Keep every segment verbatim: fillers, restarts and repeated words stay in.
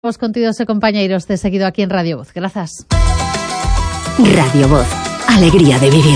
Os contidos e compañeiros de seguido aquí en Radio Voz. Grazas. Radio Voz. Alegría de vivir.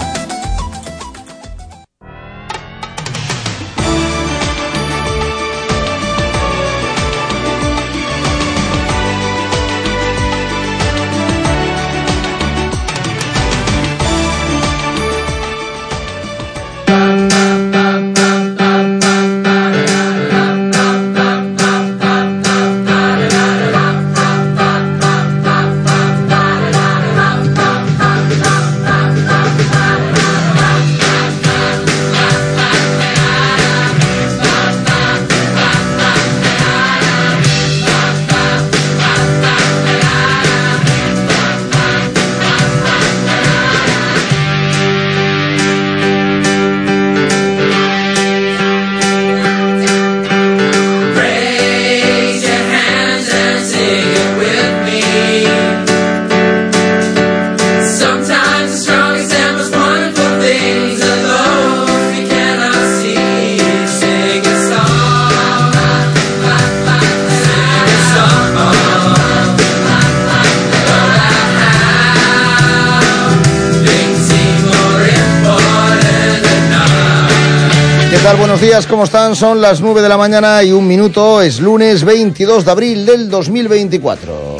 Buenos días, ¿cómo están? Son las nueve de la mañana y un minuto. Es lunes veintidós de abril del dos mil veinticuatro.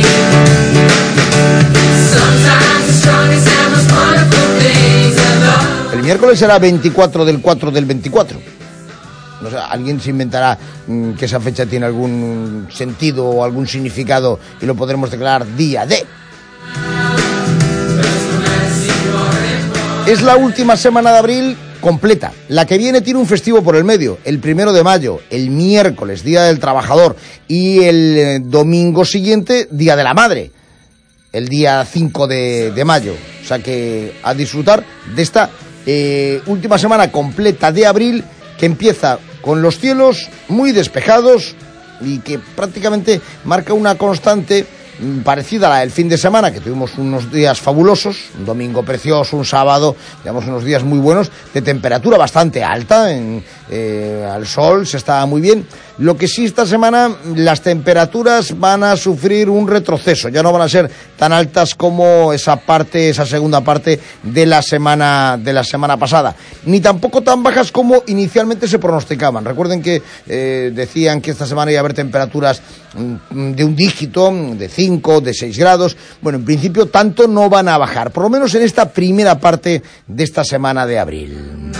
El miércoles será veinticuatro del cuatro del veinticuatro. O sea, alguien se inventará mmm, que esa fecha tiene algún sentido o algún significado y lo podremos declarar día de. Es la última semana de abril completa. La que viene tiene un festivo por el medio, el primero de mayo, el miércoles, Día del Trabajador, y el eh, domingo siguiente, Día de la Madre, el día cinco de, de mayo. O sea que a disfrutar de esta eh, última semana completa de abril, que empieza con los cielos muy despejados y que prácticamente marca una constante parecida a la del fin de semana, que tuvimos unos días fabulosos, un domingo precioso, un sábado, digamos unos días muy buenos, de temperatura bastante alta, en, eh, al sol se estaba muy bien. Lo que sí, esta semana las temperaturas van a sufrir un retroceso, ya no van a ser tan altas como esa parte, esa segunda parte de la semana de la semana pasada, ni tampoco tan bajas como inicialmente se pronosticaban. Recuerden que eh, decían que esta semana iba a haber temperaturas mm, de un dígito, de cinco, de seis grados. Bueno, en principio tanto no van a bajar, por lo menos en esta primera parte de esta semana de abril.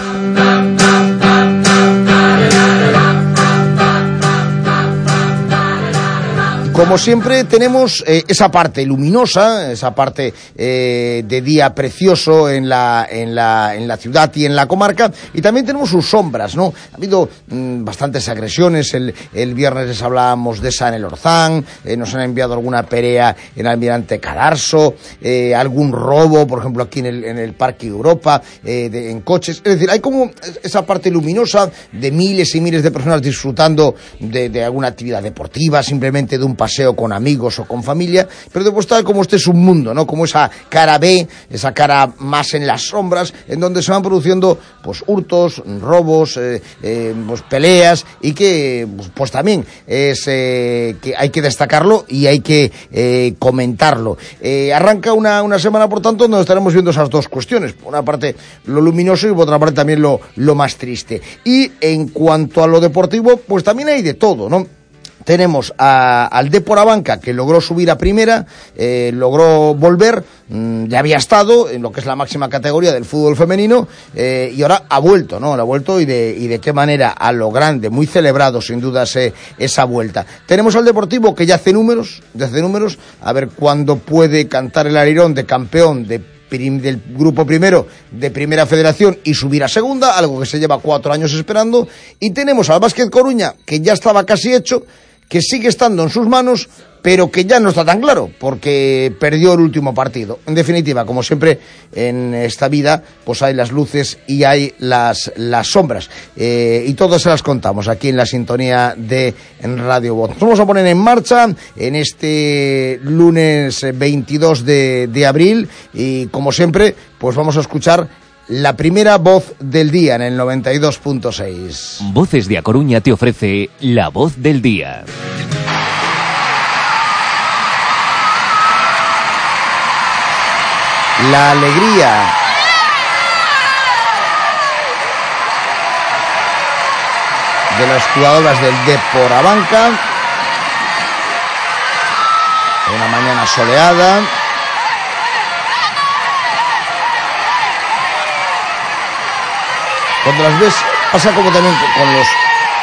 Como siempre tenemos eh, esa parte luminosa, esa parte eh, de día precioso en la, en, la, en la ciudad y en la comarca, y también tenemos sus sombras, ¿no? Ha habido mmm, bastantes agresiones, el, el viernes les hablábamos de esa en el Orzán, eh, nos han enviado alguna pelea en Almirante Cadarso, eh, algún robo, por ejemplo aquí en el, en el Parque Europa, eh, de, en coches. Es decir, hay como esa parte luminosa de miles y miles de personas disfrutando de, de alguna actividad deportiva, simplemente de un paseo con amigos o con familia, pero después está como este submundo, ¿no? Como esa cara B, esa cara más en las sombras, en donde se van produciendo pues hurtos, robos, eh, eh, pues peleas, y que pues, pues también es eh, que hay que destacarlo y hay que eh, comentarlo. Eh, arranca una, una semana, por tanto, donde estaremos viendo esas dos cuestiones. Por una parte lo luminoso y por otra parte también lo, lo más triste. Y en cuanto a lo deportivo, pues también hay de todo, ¿no? Tenemos a, al Depor Abanca, que logró subir a primera, eh, logró volver, mmm, ya había estado en lo que es la máxima categoría del fútbol femenino, eh, y ahora ha vuelto, ¿no? Ha vuelto y de, y de qué manera, a lo grande, muy celebrado sin duda ese, esa vuelta. Tenemos al Deportivo, que ya hace números, ya hace números, a ver cuándo puede cantar el arirón de campeón de del grupo primero de Primera Federación y subir a segunda, algo que se lleva cuatro años esperando. Y tenemos al Básquet Coruña, que ya estaba casi hecho, que sigue estando en sus manos, pero que ya no está tan claro, porque perdió el último partido. En definitiva, como siempre en esta vida, pues hay las luces y hay las, las sombras, eh, y todas se las contamos aquí en la sintonía de en Radio Voz. Nos vamos a poner en marcha en este lunes veintidós de, de abril, y como siempre, pues vamos a escuchar la primera voz del día en el noventa y dos punto seis. Voces de A Coruña te ofrece la voz del día. la alegría de las jugadoras del Depor Abanca. Una mañana soleada. Cuando las ves, pasa como también con los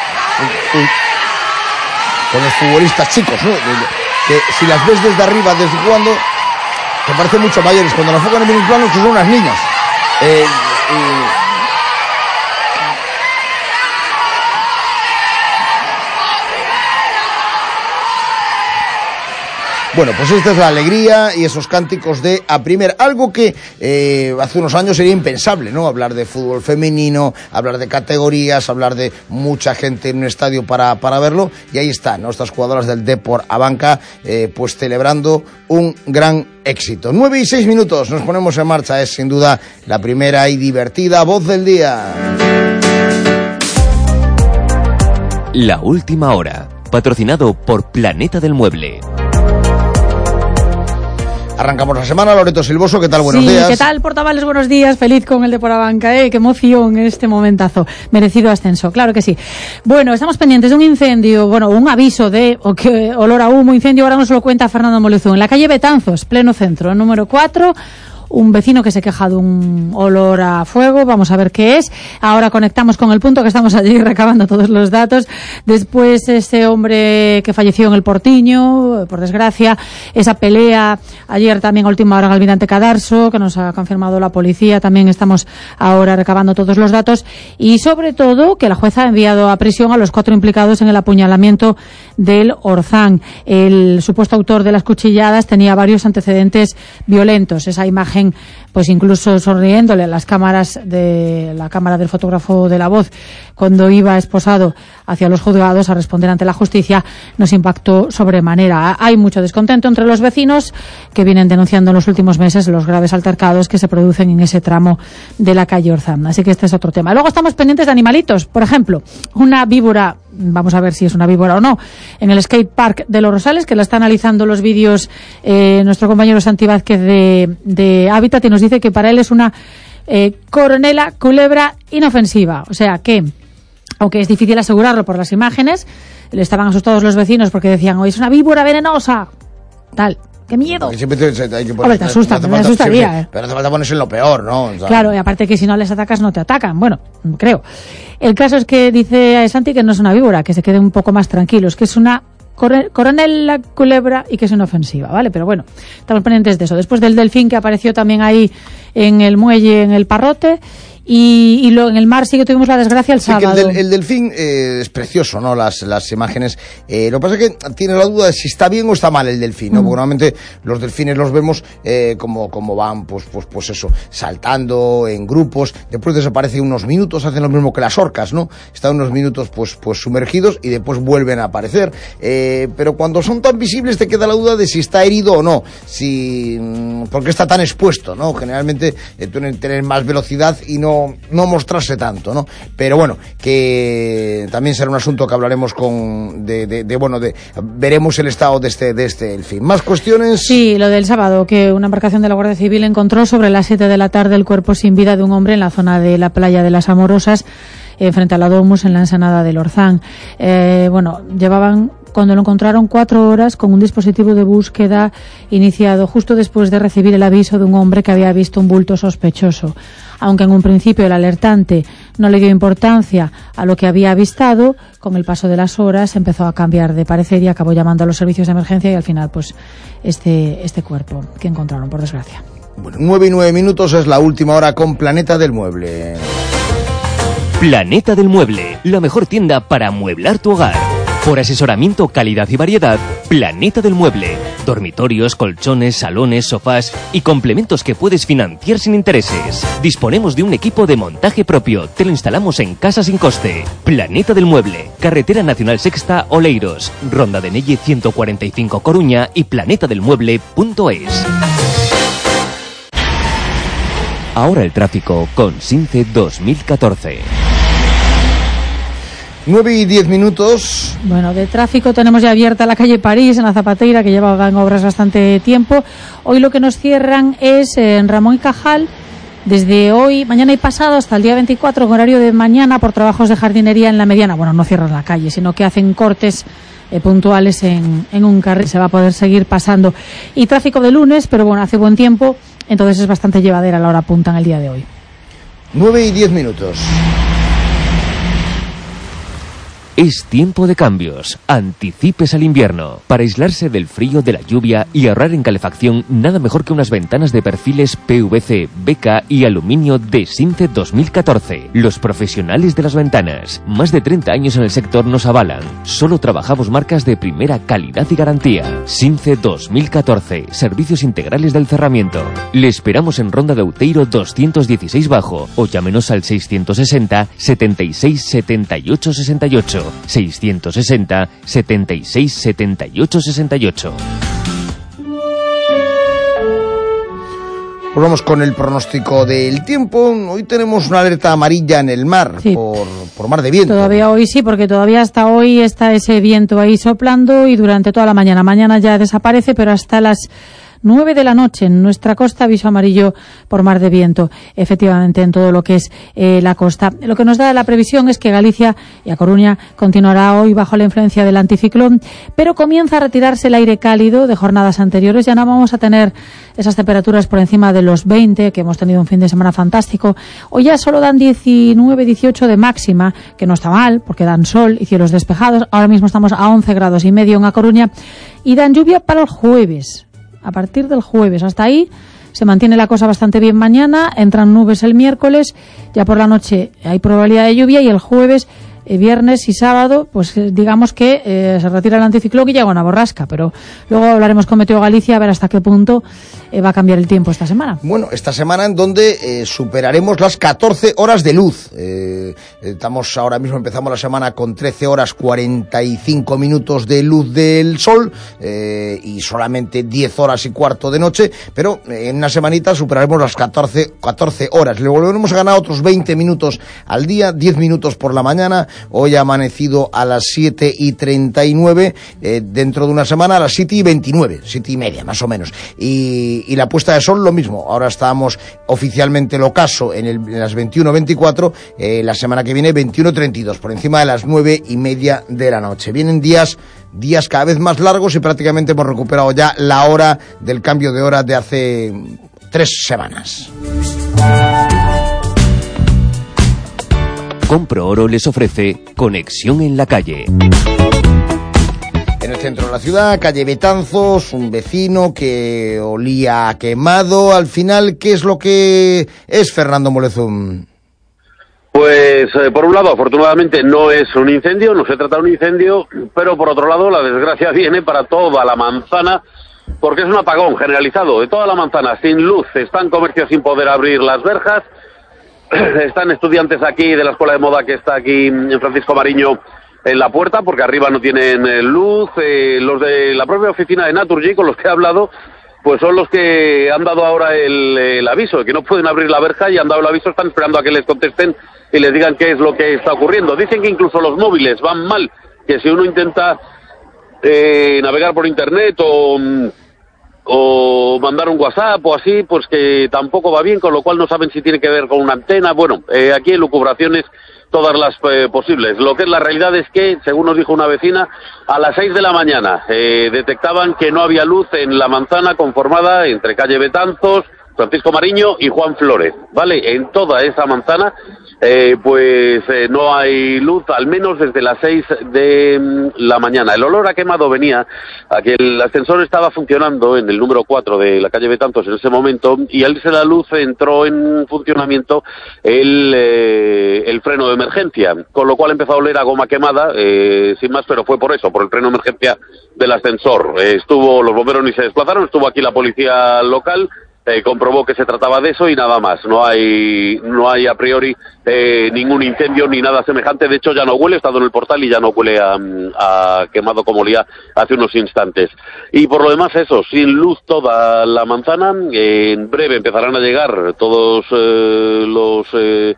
con los futbolistas chicos, ¿no? Que si las ves desde arriba, desde cuando, te parecen mucho mayores. Cuando las enfocan en un plano, que son unas niñas. Eh, eh, Bueno, pues esta es la alegría y esos cánticos de A Primer, algo que eh, hace unos años sería impensable, ¿no? Hablar de fútbol femenino, hablar de categorías, hablar de mucha gente en un estadio para, para verlo, y ahí están, ¿no? Estas jugadoras del Depor Abanca, eh, pues celebrando un gran éxito. Nueve y seis minutos, nos ponemos en marcha, es sin duda la primera y divertida voz del día. La última hora, patrocinado por Planeta del Mueble. Arrancamos la semana. Loreto Silvoso, ¿qué tal? Buenos sí, días. ¿Qué tal, Portavales? Buenos días. Feliz con el Depor Abanca, ¿eh? Qué emoción en este momentazo. Merecido ascenso, claro que sí. Bueno, estamos pendientes de un incendio, bueno, un aviso de o que, olor a humo, incendio, ahora nos lo cuenta Fernando Molezú, en la calle Betanzos, pleno centro, número cuatro. Un vecino que se queja de un olor a fuego, vamos a ver qué es. Ahora conectamos con el punto, que estamos allí recabando todos los datos. Después ese hombre que falleció en el Portiño, por desgracia, esa pelea ayer también a última hora en Almirante Cadarso, que nos ha confirmado la policía, también estamos ahora recabando todos los datos. Y sobre todo que la jueza ha enviado a prisión a los cuatro implicados en el apuñalamiento del Orzán. El supuesto autor de las cuchilladas tenía varios antecedentes violentos. Esa imagen, pues incluso sonriéndole a las cámaras de la cámara del fotógrafo de La Voz cuando iba esposado hacia los juzgados a responder ante la justicia, nos impactó sobremanera. Hay mucho descontento entre los vecinos que vienen denunciando en los últimos meses los graves altercados que se producen en ese tramo de la calle Orzán. Así que este es otro tema. Luego estamos pendientes de animalitos. Por ejemplo, una víbora, vamos a ver si es una víbora o no, en el skate park de Los Rosales, que la está analizando los vídeos eh, nuestro compañero Santi Vázquez de, de Hábitat, y nos dice que para él es una eh, coronela culebra inofensiva. O sea que, aunque es difícil asegurarlo por las imágenes, le estaban asustados los vecinos porque decían, oye, es una víbora venenosa, tal. ¡Qué miedo! Siempre te, hay que poner, Hombre, te asusta, no me asustaría. Siempre, eh. pero hace falta ponerse en lo peor, ¿no? O sea, claro, y aparte que si no les atacas, no te atacan. Bueno, creo. El caso es que dice Santi que no es una víbora, que se quede un poco más tranquilos, que es una coronela culebra y que es inofensiva, ¿vale? Pero bueno, estamos pendientes de eso. Después del delfín que apareció también ahí en el muelle, en el Parrote. Y, y lo, en el mar sí que tuvimos la desgracia el sí, sábado. Que el, del, el delfín eh, es precioso, ¿no? Las, las imágenes. Eh, lo que pasa es que tiene la duda de si está bien o está mal el delfín, ¿no? Mm. Porque normalmente los delfines los vemos eh, como, como van, pues, pues, pues eso, saltando en grupos. Después desaparecen unos minutos, hacen lo mismo que las orcas, ¿no? Están unos minutos, pues, pues sumergidos y después vuelven a aparecer. Eh, pero cuando son tan visibles te queda la duda de si está herido o no. Si, porque está tan expuesto, ¿no? Generalmente eh, tienen tener más velocidad y no no mostrarse tanto, ¿no? Pero bueno, que también será un asunto que hablaremos con de, de, de bueno, de veremos el estado de este de este delfín. ¿Más cuestiones? Sí, lo del sábado, que una embarcación de la Guardia Civil encontró sobre las siete de la tarde el cuerpo sin vida de un hombre en la zona de la playa de las Amorosas, eh, frente a la Domus, en la ensenada del Orzán. Eh, bueno, llevaban, cuando lo encontraron, cuatro horas con un dispositivo de búsqueda iniciado justo después de recibir el aviso de un hombre que había visto un bulto sospechoso. Aunque en un principio el alertante no le dio importancia a lo que había avistado, con el paso de las horas empezó a cambiar de parecer y acabó llamando a los servicios de emergencia y al final, pues, este, este cuerpo que encontraron, por desgracia. Bueno, nueve y nueve minutos es la última hora con Planeta del Mueble. Planeta del Mueble, la mejor tienda para amueblar tu hogar. Por asesoramiento, calidad y variedad, Planeta del Mueble. Dormitorios, colchones, salones, sofás y complementos que puedes financiar sin intereses. Disponemos de un equipo de montaje propio. Te lo instalamos en casa sin coste. Planeta del Mueble. Carretera Nacional Sexta, Oleiros. Ronda de Nelle ciento cuarenta y cinco, Coruña, y planeta del mueble punto es. Ahora el tráfico con SINCE dos mil catorce. nueve y diez minutos. Bueno, de tráfico tenemos ya abierta la calle París, en la Zapateira, que llevaban obras bastante tiempo. Hoy lo que nos cierran es en Ramón y Cajal, desde hoy, mañana y pasado, hasta el día veinticuatro, en horario de mañana, por trabajos de jardinería en la mediana. Bueno, no cierran la calle, sino que hacen cortes eh, puntuales en, en un carril. Se va a poder seguir pasando. Y tráfico de lunes, pero bueno, hace buen tiempo, entonces es bastante llevadera la hora punta en el día de hoy. nueve y diez minutos. Es tiempo de cambios. Anticipes al invierno. Para aislarse del frío, de la lluvia y ahorrar en calefacción, nada mejor que unas ventanas de perfiles P V C, B K y aluminio de Since dos mil catorce. Los profesionales de las ventanas. Más de treinta años en el sector nos avalan. Solo trabajamos marcas de primera calidad y garantía. Since dos mil catorce. Servicios integrales del cerramiento. Le esperamos en Ronda de Outeiro doscientos dieciséis Bajo o llámenos al seiscientos sesenta, setenta y seis, setenta y ocho, sesenta y ocho. seiscientos sesenta, setenta y seis, setenta y ocho, sesenta y ocho. Pues vamos con el pronóstico del tiempo. Hoy tenemos una alerta amarilla en el mar, sí, por, por mar de viento. Todavía hoy sí, porque todavía hasta hoy está ese viento ahí soplando y durante toda la mañana. Mañana ya desaparece, pero hasta las nueve de la noche en nuestra costa, aviso amarillo por mar de viento, efectivamente en todo lo que es eh, la costa. Lo que nos da la previsión es que Galicia y A Coruña continuará hoy bajo la influencia del anticiclón, pero comienza a retirarse el aire cálido de jornadas anteriores. Ya no vamos a tener esas temperaturas por encima de los veinte, que hemos tenido un fin de semana fantástico. Hoy ya solo dan diecinueve, dieciocho de máxima, que no está mal, porque dan sol y cielos despejados. Ahora mismo estamos a once grados y medio en A Coruña, y dan lluvia para el jueves. A partir del jueves, hasta ahí se mantiene la cosa bastante bien mañana, entran nubes el miércoles, ya por la noche hay probabilidad de lluvia y el jueves, eh, viernes y sábado, pues eh, digamos que eh, se retira el anticiclón y llega una borrasca, pero luego hablaremos con Meteo Galicia a ver hasta qué punto eh, va a cambiar el tiempo esta semana. Bueno, esta semana en donde eh, superaremos las catorce horas de luz. Eh, estamos ahora mismo, empezamos la semana con trece horas cuarenta y cinco minutos de luz del sol eh, y solamente diez horas y cuarto de noche, pero eh, en una semanita superaremos las catorce, catorce horas. Le volveremos a ganar otros veinte minutos al día, diez minutos por la mañana. Hoy ha amanecido a las siete y treinta y nueve, eh, dentro de una semana a las siete y veintinueve, siete y media más o menos. Y, y la puesta de sol lo mismo. Ahora estamos oficialmente el ocaso en, el, en las veintiuno veinticuatro, eh, la semana que viene veintiuno treinta y dos, por encima de las nueve y media de la noche. Vienen días días cada vez más largos y prácticamente hemos recuperado ya la hora del cambio de hora de hace tres semanas. Compro Oro les ofrece conexión en la calle. En el centro de la ciudad, calle Betanzos, un vecino que olía a quemado. Al final, ¿qué es lo que es, Fernando Molezum? Pues, eh, por un lado, afortunadamente no es un incendio, no se trata de un incendio, pero por otro lado, la desgracia viene para toda la manzana, porque es un apagón generalizado de toda la manzana, sin luz, están comercios sin poder abrir las verjas. Están estudiantes aquí de la Escuela de Moda que está aquí en Francisco Mariño en la puerta, porque arriba no tienen eh, luz. Eh, los de la propia oficina de Naturgy, con los que he hablado, pues son los que han dado ahora el, el aviso de que no pueden abrir la verja, y han dado el aviso, están esperando a que les contesten y les digan qué es lo que está ocurriendo. Dicen que incluso los móviles van mal, que si uno intenta eh, navegar por internet o... o mandar un WhatsApp o así, pues que tampoco va bien, con lo cual no saben si tiene que ver con una antena. Bueno, eh, aquí hay lucubraciones todas las eh, posibles. Lo que es la realidad es que, según nos dijo una vecina, a las seis de la mañana eh, detectaban que no había luz en la manzana conformada entre calle Betanzos, Francisco Mariño y Juan Flores, ¿vale? En toda esa manzana, eh, pues eh, no hay luz, al menos desde las seis de mm, la mañana. El olor a quemado venía a que el ascensor estaba funcionando en el número cuatro de la calle Betanzos en ese momento, y al irse la luz entró en funcionamiento el, eh, el freno de emergencia, con lo cual empezó a oler a goma quemada, eh, sin más, pero fue por eso, por el freno de emergencia del ascensor. Eh, estuvo, los bomberos ni se desplazaron, estuvo aquí la policía local, Eh, comprobó que se trataba de eso y nada más. No hay no hay a priori eh, ningún incendio ni nada semejante. De hecho, ya no huele, he estado en el portal y ya no huele a, a quemado como olía hace unos instantes. Y por lo demás, eso, sin luz toda la manzana. Eh, en breve empezarán a llegar todos eh, los... Eh,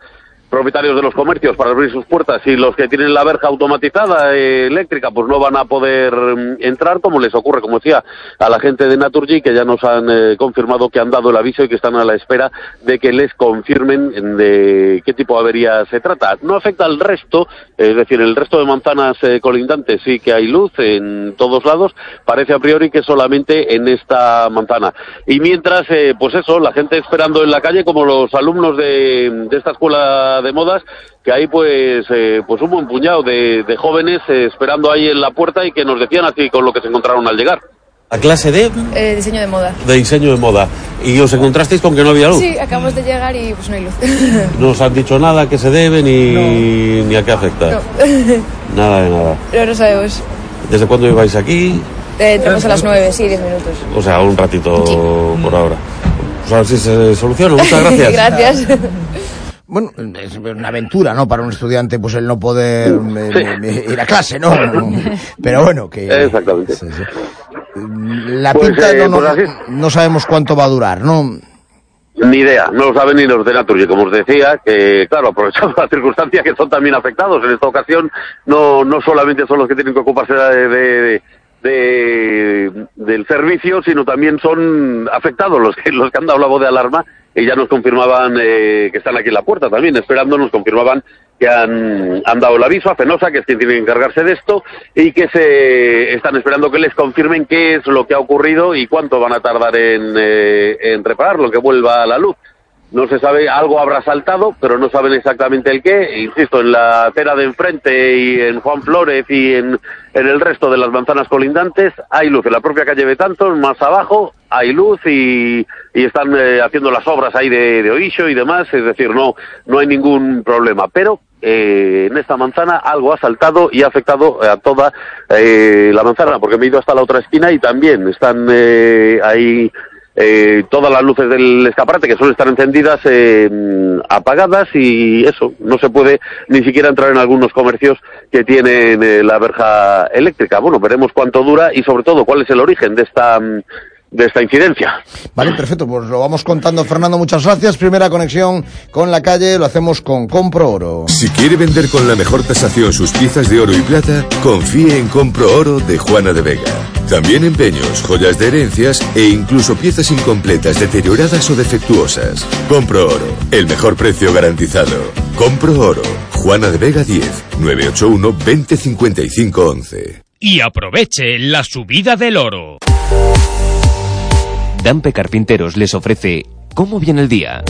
propietarios de los comercios para abrir sus puertas y los que tienen la verja automatizada eh, eléctrica pues no van a poder eh, entrar, como les ocurre, como decía, a la gente de Naturgy, que ya nos han eh, confirmado que han dado el aviso y que están a la espera de que les confirmen de qué tipo de avería se trata. No afecta al resto, es decir, el resto de manzanas eh, colindantes sí que hay luz en todos lados, parece a priori que solamente en esta manzana. Y mientras, eh, pues eso, la gente esperando en la calle, como los alumnos de, de esta escuela de modas, que hay pues eh, pues un buen puñado de, de jóvenes eh, esperando ahí en la puerta y que nos decían así con lo que se encontraron al llegar. ¿A clase de? Eh, diseño de moda. De diseño de moda. ¿Y os encontrasteis con que no había luz? Sí, acabamos de llegar y pues no hay luz. ¿No os han dicho nada a qué se debe ni, no. ni a qué afecta? No. Nada de nada. No, no sabemos. ¿Desde cuándo ibais aquí? Eh, entramos a las nueve, sí, diez minutos. O sea, un ratito sí. por ahora. Pues a ver si se soluciona. Muchas gracias. Gracias. Bueno, es una aventura, ¿no? Para un estudiante, pues el no poder eh, sí. ir a clase, ¿no? Pero bueno, que... Exactamente. Sí, sí. La pues, pinta eh, no, pues no, no sabemos cuánto va a durar, ¿no? Ni idea, no lo saben ni los de Naturgy, como os decía, que claro, aprovechando la circunstancia que son también afectados, en esta ocasión no no solamente son los que tienen que ocuparse de... de De, del servicio, sino también son afectados los que los que han dado la voz de alarma y ya nos confirmaban eh, que están aquí en la puerta también esperando, nos confirmaban que han, han dado el aviso a Fenosa, que es quien tiene que encargarse de esto, y que se están esperando que les confirmen qué es lo que ha ocurrido y cuánto van a tardar en, eh, en repararlo, que vuelva a la luz. No se sabe, algo habrá saltado, pero no saben exactamente el qué. Insisto, en la acera de enfrente y en Juan Flórez y en, en el resto de las manzanas colindantes hay luz. En la propia calle Betanzos, más abajo, hay luz y, y están eh, haciendo las obras ahí de, de oixo y demás. Es decir, no, no hay ningún problema. Pero eh, en esta manzana algo ha saltado y ha afectado a toda eh, la manzana, porque me he ido hasta la otra esquina y también están eh, ahí... Eh, todas las luces del escaparate que suelen estar encendidas eh, apagadas y eso, no se puede ni siquiera entrar en algunos comercios que tienen eh, la verja eléctrica. Bueno, veremos cuánto dura y sobre todo cuál es el origen de esta de esta incidencia. Vale, perfecto, pues lo vamos contando, Fernando, muchas gracias. Primera conexión con la calle, lo hacemos con Compro Oro. Si quiere vender con la mejor tasación sus piezas de oro y plata, confíe en Compro Oro de Juana de Vega. También empeños, joyas de herencias e incluso piezas incompletas, deterioradas o defectuosas. Compro Oro, el mejor precio garantizado. Compro Oro, Juana de Vega diez, nueve ocho uno, veinte cincuenta y cinco once. Y aproveche la subida del oro. Dampe Carpinteros les ofrece ¿Cómo viene el día?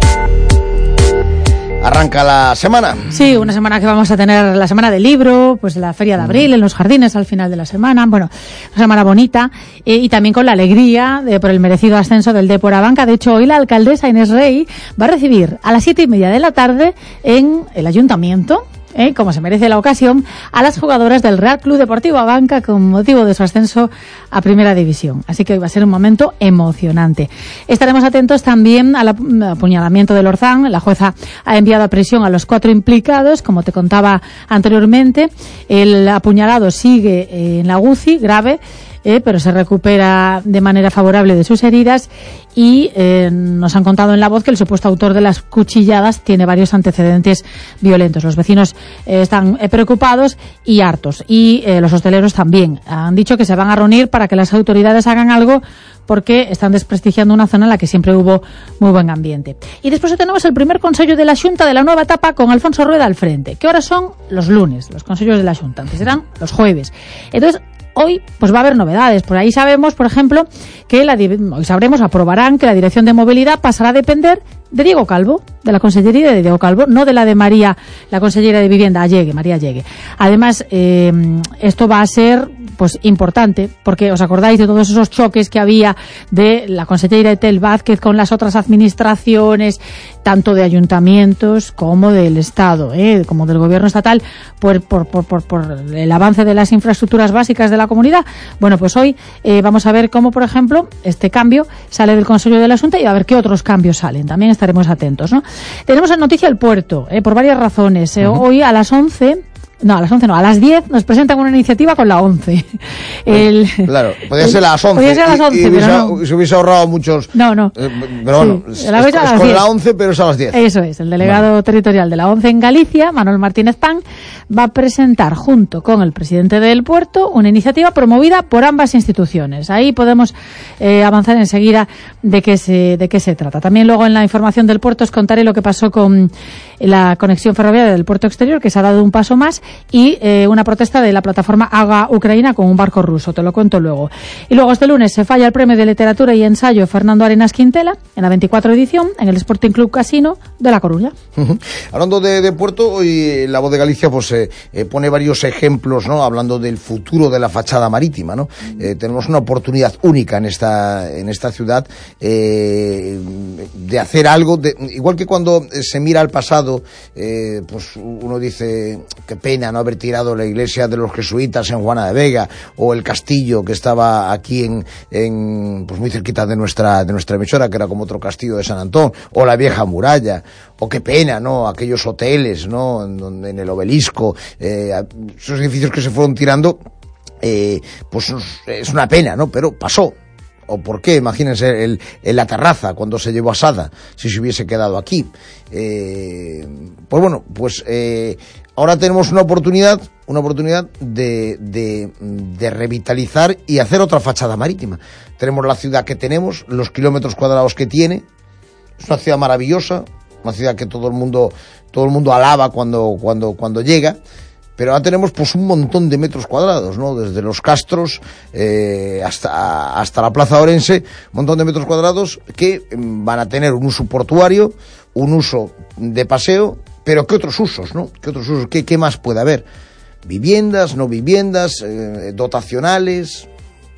Arranca la semana. Sí, una semana que vamos a tener la semana del libro, pues la feria de abril en los jardines al final de la semana. Bueno, una semana bonita eh, y también con la alegría de, por el merecido ascenso del Dépora Banca. De hecho, hoy la alcaldesa Inés Rey va a recibir a las siete y media de la tarde en el ayuntamiento, Eh, como se merece la ocasión, a las jugadoras del Real Club Deportivo Abanca con motivo de su ascenso a Primera División. Así que hoy va a ser un momento emocionante. Estaremos atentos también al apuñalamiento del Orzán. La jueza ha enviado a prisión a los cuatro implicados, como te contaba anteriormente. El apuñalado sigue en la U C I, grave, Eh, pero se recupera de manera favorable de sus heridas y eh, nos han contado en La Voz que el supuesto autor de las cuchilladas tiene varios antecedentes violentos. Los vecinos eh, están eh, preocupados y hartos y eh, los hosteleros también. Han dicho que se van a reunir para que las autoridades hagan algo porque están desprestigiando una zona en la que siempre hubo muy buen ambiente. Y después tenemos el primer Consello de la Xunta de la nueva etapa con Alfonso Rueda al frente, que ahora son los lunes, los Consellos de la Xunta, antes eran los jueves. Entonces, hoy pues va a haber novedades. Por ahí sabemos, por ejemplo, que la, hoy sabremos, aprobarán que la Dirección de Movilidad pasará a depender de Diego Calvo, de la Consellería de Diego Calvo, no de la de María, la Consellera de Vivienda, Allegue, María Allegue. Además, eh, esto va a ser pues importante, porque os acordáis de todos esos choques que había de la Consellera Etel Vázquez con las otras administraciones, tanto de ayuntamientos como del Estado, eh, como del Gobierno estatal, por, por, por, por, por el avance de las infraestructuras básicas de la comunidad. Bueno, pues hoy eh, vamos a ver cómo, por ejemplo, este cambio sale del Consejo de la Xunta y a ver qué otros cambios salen. También estaremos atentos, ¿no? Tenemos en noticia el puerto, eh, por varias razones. Eh, uh-huh. Hoy a las once No, a las once no, a las diez nos presentan una iniciativa con la once. El, claro, podía ser a las once. Podía ser a las once, y, y pero hubiese, no. se hubiese ahorrado muchos... No, no. Eh, pero bueno, sí, es, la es, es, es con la once, pero es a las diez. Eso es, el delegado bueno. territorial de la once en Galicia, Manuel Martínez Pan, va a presentar junto con el presidente del puerto una iniciativa promovida por ambas instituciones. Ahí podemos eh, avanzar enseguida de qué se, de qué se trata. También luego en la información del puerto os contaré lo que pasó con la conexión ferroviaria del puerto exterior, que se ha dado un paso más, y eh, una protesta de la plataforma Haga Ucrania con un barco ruso. Te lo cuento luego. Y luego este lunes se falla el premio de literatura y ensayo Fernando Arenas Quintela en la veinticuatro edición en el Sporting Club Casino de La Coruña. Uh-huh. Hablando de, de puerto, hoy La Voz de Galicia pues eh, eh, pone varios ejemplos, ¿no? Hablando del futuro de la fachada marítima, ¿no? Eh, tenemos una oportunidad única en esta en esta ciudad eh, de hacer algo, de, igual que cuando se mira al pasado, eh, pues uno dice qué pena no haber tirado la iglesia de los jesuitas en Juana de Vega, o el castillo que estaba aquí en, en pues muy cerquita de nuestra de nuestra emisora, que era como otro castillo de San Antón, o la vieja muralla, o qué pena, ¿no? Aquellos hoteles, ¿no? En, donde, en el obelisco, eh, esos edificios que se fueron tirando, eh, pues es una pena, ¿no? Pero pasó. ¿O por qué? Imagínense el, el, la terraza cuando se llevó a Sada, si se hubiese quedado aquí. Eh, pues bueno, pues eh, ahora tenemos una oportunidad, una oportunidad de, de, de revitalizar y hacer otra fachada marítima. Tenemos la ciudad que tenemos, los kilómetros cuadrados que tiene, es una ciudad maravillosa, una ciudad que todo el mundo, todo el mundo alaba cuando, cuando, cuando llega. Pero ahora tenemos pues un montón de metros cuadrados, ¿no? Desde los Castros eh, hasta, hasta la Plaza Orense, un montón de metros cuadrados que van a tener un uso portuario, un uso de paseo, pero ¿qué otros usos, no? ¿Qué otros usos? ¿Qué, qué más puede haber? Viviendas, no viviendas, eh, dotacionales,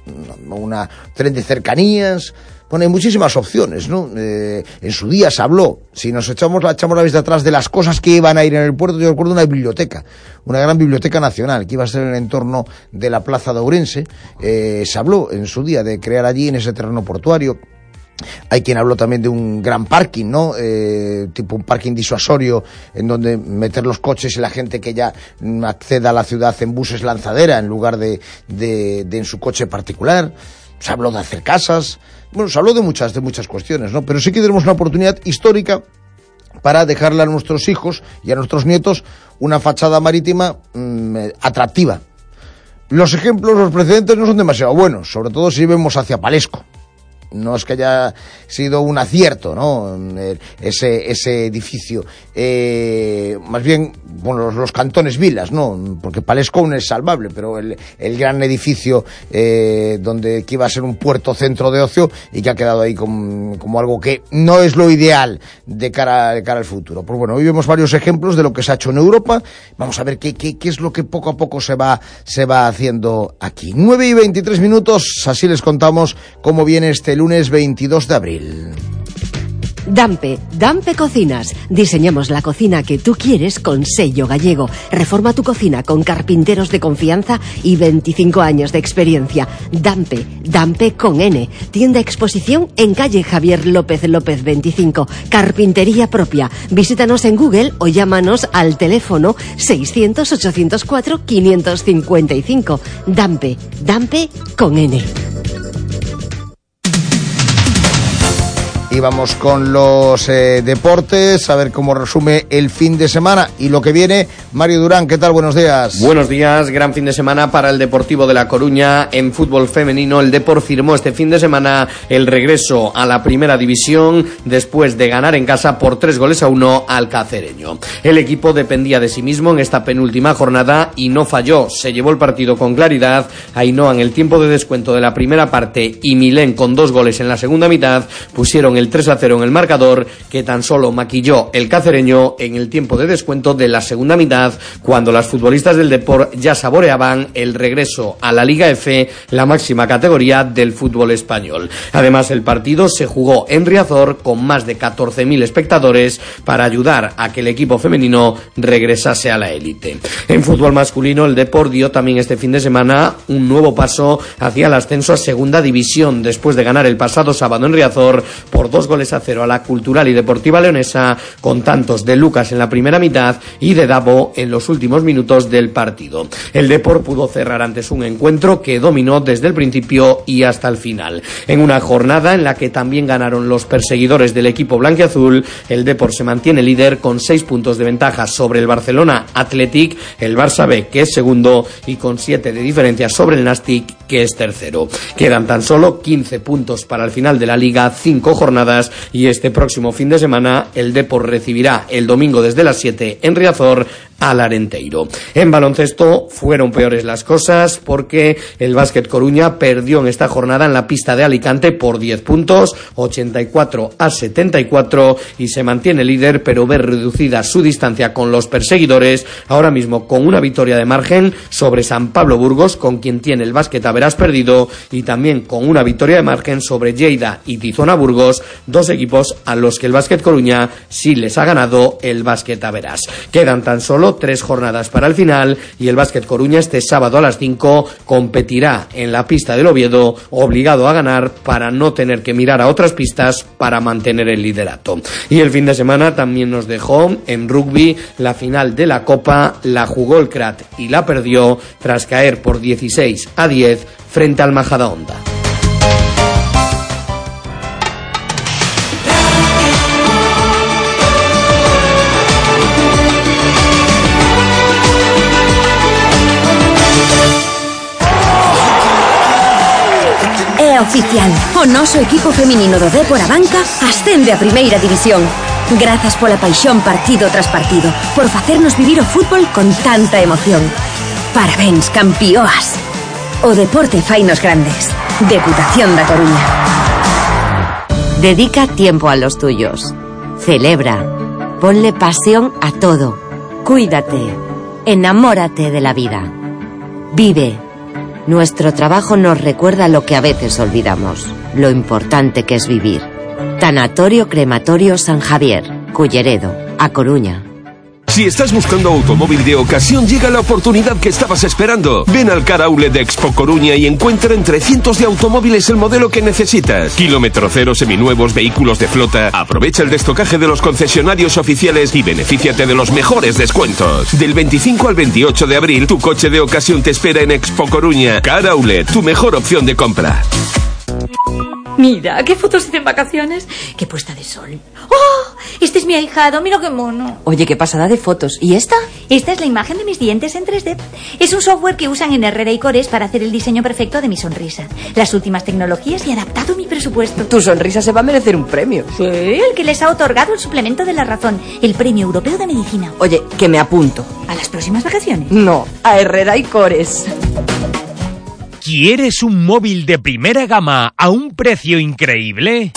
una tren de cercanías. Bueno, hay muchísimas opciones, ¿no? Eh, en su día se habló, si nos echamos la, echamos la vista atrás de las cosas que iban a ir en el puerto, yo recuerdo una biblioteca, una gran biblioteca nacional, que iba a ser en el entorno de la Plaza de Ourense. Eh, se habló en su día de crear allí, en ese terreno portuario. Hay quien habló también de un gran parking, ¿no? Eh, tipo un parking disuasorio en donde meter los coches y la gente que ya acceda a la ciudad en buses lanzadera en lugar de, de, de en su coche particular. Se habló de hacer casas. Bueno, se habló de muchas, de muchas cuestiones, ¿no? Pero sí que tenemos una oportunidad histórica para dejarle a nuestros hijos y a nuestros nietos una fachada marítima mmm, atractiva. Los ejemplos, los precedentes no son demasiado buenos, sobre todo si vemos hacia Palesco. No es que haya sido un acierto, ¿no? Ese, ese edificio. Eh, más bien, bueno, los, los cantones vilas, ¿no? Porque Palesco no es salvable, pero el, el gran edificio eh, donde que iba a ser un puerto centro de ocio y que ha quedado ahí como, como algo que no es lo ideal de cara, de cara al futuro. Pues bueno, hoy vemos varios ejemplos de lo que se ha hecho en Europa. Vamos a ver qué, qué, qué es lo que poco a poco se va, se va haciendo aquí. nueve y veintitrés minutos, así les contamos cómo viene este lunes veintidós de abril. Dampe, Dampe Cocinas. Diseñamos la cocina que tú quieres con sello gallego. Reforma tu cocina con carpinteros de confianza y veinticinco años de experiencia. Dampe, Dampe con N. Tienda exposición en calle Javier López López veinticinco. Carpintería propia. Visítanos en Google o llámanos al teléfono seiscientos, ochocientos cuatro, quinientos cincuenta y cinco. Dampe, Dampe con N. Y vamos con los eh, deportes, a ver cómo resume el fin de semana y lo que viene. Mario Durán, ¿qué tal? Buenos días. Buenos días, gran fin de semana para el Deportivo de La Coruña. En fútbol femenino, el Depor firmó este fin de semana el regreso a la primera división después de ganar en casa por tres goles a uno al Cacereño. El equipo dependía de sí mismo en esta penúltima jornada y no falló. Se llevó el partido con claridad. Ainhoa en el tiempo de descuento de la primera parte y Milén con dos goles en la segunda mitad pusieron el tres a cero en el marcador, que tan solo maquilló el cacereño en el tiempo de descuento de la segunda mitad, cuando las futbolistas del Depor ya saboreaban el regreso a la Liga F, la máxima categoría del fútbol español. Además, el partido se jugó en Riazor con más de catorce mil espectadores para ayudar a que el equipo femenino regresase a la élite. En fútbol masculino, el Depor dio también este fin de semana un nuevo paso hacia el ascenso a segunda división, después de ganar el pasado sábado en Riazor por dos goles a cero a la Cultural y Deportiva Leonesa, con tantos de Lucas en la primera mitad y de Davo empató en los últimos minutos del partido. El Depor pudo cerrar antes un encuentro que dominó desde el principio y hasta el final. En una jornada en la que también ganaron los perseguidores del equipo blanquiazul, el Depor se mantiene líder con seis puntos de ventaja sobre el Barcelona Athletic, el Barça B, que es segundo, y con siete de diferencia sobre el Nastic, que es tercero. Quedan tan solo quince puntos para el final de la Liga, cinco jornadas, y este próximo fin de semana el Depor recibirá el domingo desde las siete en Riazor al Arenteiro. En baloncesto fueron peores las cosas porque el Básquet Coruña perdió en esta jornada en la pista de Alicante por diez puntos, ochenta y cuatro a setenta y cuatro, y se mantiene líder, pero ve reducida su distancia con los perseguidores, ahora mismo con una victoria de margen sobre San Pablo Burgos, con quien tiene el Básquet Averás perdido, y también con una victoria de margen sobre Lleida y Tizona Burgos, dos equipos a los que el Básquet Coruña sí les ha ganado el Básquet Averás. Quedan tan solo tres jornadas para el final y el Básquet Coruña este sábado a las cinco competirá en la pista del Oviedo, obligado a ganar para no tener que mirar a otras pistas para mantener el liderato. Y el fin de semana también nos dejó en rugby la final de la Copa, la jugó el Crat y la perdió tras caer por dieciséis a diez frente al Majadahonda. Oficial, o noso equipo feminino do Depor Abanca ascende a primeira división. Grazas pola paixón partido tras partido, por facernos vivir o fútbol con tanta emoción. Parabéns, campeoas. O deporte fainos grandes. Deputación da Coruña. Dedica tiempo a los tuyos. Celebra. Ponle pasión a todo. Cuídate. Enamórate de la vida. Vive. Nuestro trabajo nos recuerda lo que a veces olvidamos, lo importante que es vivir. Tanatorio Crematorio San Javier, Culleredo, A Coruña. Si estás buscando automóvil de ocasión, llega la oportunidad que estabas esperando. Ven al Car Outlet de Expo Coruña y encuentra entre cientos de automóviles el modelo que necesitas. Kilómetro cero, seminuevos, vehículos de flota. Aprovecha el destocaje de los concesionarios oficiales y benefíciate de los mejores descuentos. Del veinticinco al veintiocho de abril, tu coche de ocasión te espera en Expo Coruña. Car Outlet, tu mejor opción de compra. Mira, qué fotos hice en vacaciones. Qué puesta de sol. ¡Oh! Este es mi ahijado, mira qué mono. Oye, qué pasada de fotos. ¿Y esta? Esta es la imagen de mis dientes en tres D. Es un software que usan en Herrera y Cores para hacer el diseño perfecto de mi sonrisa. Las últimas tecnologías y adaptado a mi presupuesto. Tu sonrisa se va a merecer un premio. Sí, el que les ha otorgado el suplemento de la razón, el Premio Europeo de Medicina. Oye, que me apunto. ¿A las próximas vacaciones? No, a Herrera y Cores. ¿Quieres un móvil de primera gama a un precio increíble?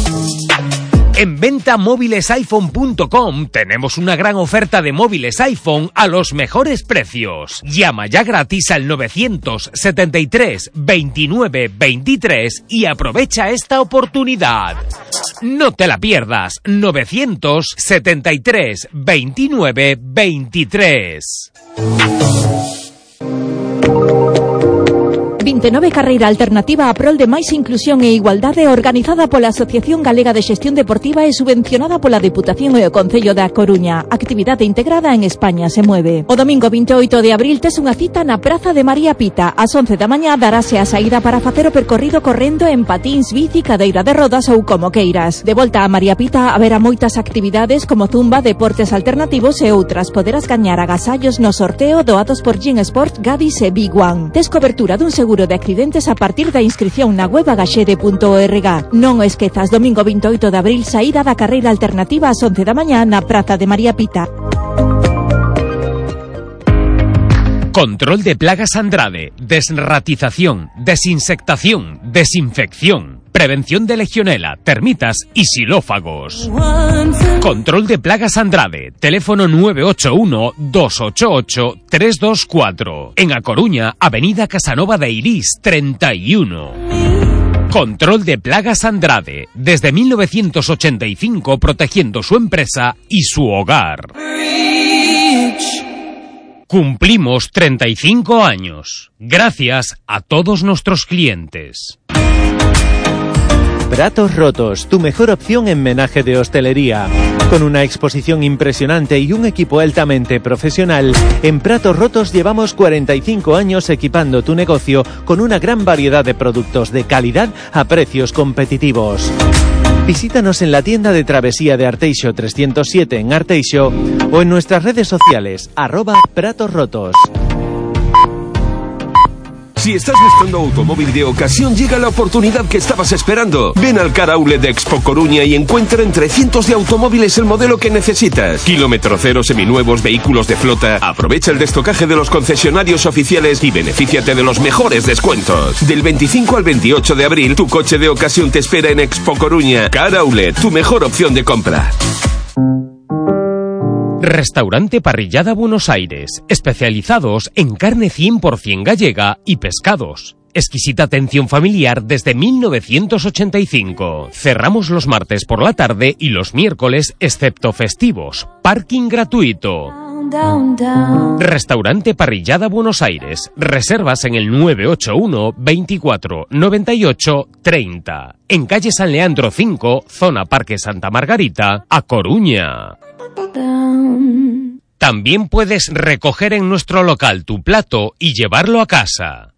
En venta móviles iphone punto com tenemos una gran oferta de móviles iPhone a los mejores precios. Llama ya gratis al novecientos setenta y tres veintinueve veintitrés y aprovecha esta oportunidad. No te la pierdas, novecientos setenta y tres veintinueve veintitrés. vinte e nove carreira alternativa a prol de máis inclusión e igualdade organizada pola Asociación Galega de Xestión Deportiva e subvencionada pola Deputación e o Concello da Coruña. Actividade integrada en España se mueve. O domingo vinte e oito de abril tes unha cita na Praza de María Pita. Ás once da mañá darase a saída para facer o percorrido correndo en patins, bici, cadeira de rodas ou como queiras. De volta a María Pita haberá moitas actividades como zumba, deportes alternativos e outras. Poderás gañar agasallos no sorteo doados por Gin Sport, Gadis e Big One. Tes cobertura dun seguro de accidentes a partir da inscripción na web agaxede punto org. Non o esquezas, domingo vinte e oito de abril, saída da carreira alternativa ás once da mañá na Praza de María Pita. Control de plagas Andrade, desratización, desinsectación, desinfección, prevención de legionela, termitas y xilófagos. Control de plagas Andrade, teléfono nueve ocho uno, dos ocho ocho, tres dos cuatro. En A Coruña, avenida Casanova de Irís, treinta y uno. Control de plagas Andrade, desde mil novecientos ochenta y cinco protegiendo su empresa y su hogar. Cumplimos treinta y cinco años, gracias a todos nuestros clientes. Pratos Rotos, tu mejor opción en menaje de hostelería. Con una exposición impresionante y un equipo altamente profesional, en Pratos Rotos llevamos cuarenta y cinco años equipando tu negocio con una gran variedad de productos de calidad a precios competitivos. Visítanos en la tienda de travesía de Arteixo trescientos siete en Arteixo o en nuestras redes sociales, arroba Pratos Rotos. Si estás buscando automóvil de ocasión, llega la oportunidad que estabas esperando. Ven al Car Outlet de Expo Coruña y encuentra entre cientos de automóviles el modelo que necesitas. Kilómetro cero, seminuevos, vehículos de flota. Aprovecha el destocaje de los concesionarios oficiales y benefíciate de los mejores descuentos. Del veinticinco al veintiocho de abril, tu coche de ocasión te espera en Expo Coruña. Car Outlet, tu mejor opción de compra. Restaurante Parrillada Buenos Aires, especializados en carne cien por ciento gallega y pescados. Exquisita atención familiar desde mil novecientos ochenta y cinco. Cerramos los martes por la tarde y los miércoles, excepto festivos. Parking gratuito. Restaurante Parrillada Buenos Aires. Reservas en el nueve ocho uno, veinticuatro, noventa y ocho, treinta. En calle San Leandro cinco, zona Parque Santa Margarita, A Coruña. También puedes recoger en nuestro local tu plato y llevarlo a casa.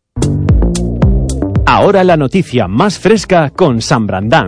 Ahora la noticia más fresca con San Brandán.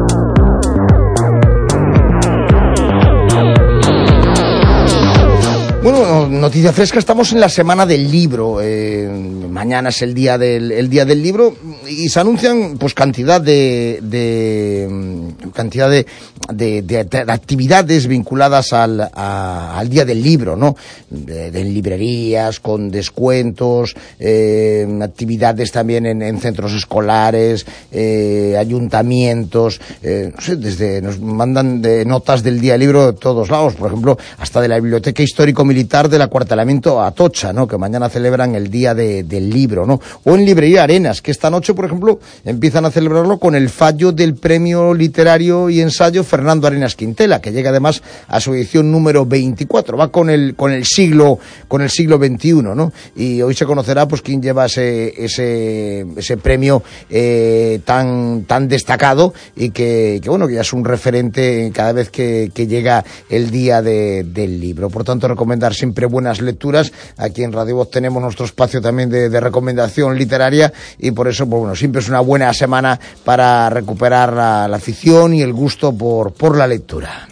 Bueno, noticia fresca, estamos en la semana del libro. Eh, mañana es el día del el día del libro y se anuncian pues cantidad de, de cantidad de, de, de, de actividades vinculadas al, a, al día del libro, ¿no? De, de librerías con descuentos, eh, actividades también en, en centros escolares, eh, ayuntamientos, eh, no sé, desde nos mandan de notas del día del libro de todos lados, por ejemplo, hasta de la Biblioteca Histórico Militar del Acuartelamiento Atocha, ¿no? Que mañana celebran el Día de, del Libro, ¿no? O en Librería Arenas, que esta noche, por ejemplo, empiezan a celebrarlo con el fallo del Premio Literario y Ensayo Fernando Arenas Quintela, que llega además a su edición número veinticuatro. Va con el con el siglo con el siglo veintiuno, ¿no? Y hoy se conocerá pues quién lleva ese ese ese premio eh, tan tan destacado y que, que bueno, que ya es un referente cada vez que, que llega el Día de, del Libro. Por tanto, recomendar siempre buenas lecturas. Aquí en Radio Voz tenemos nuestro espacio también de, de recomendación literaria y por eso, pues bueno, siempre es una buena semana para recuperar la, la afición y el gusto por, por la lectura.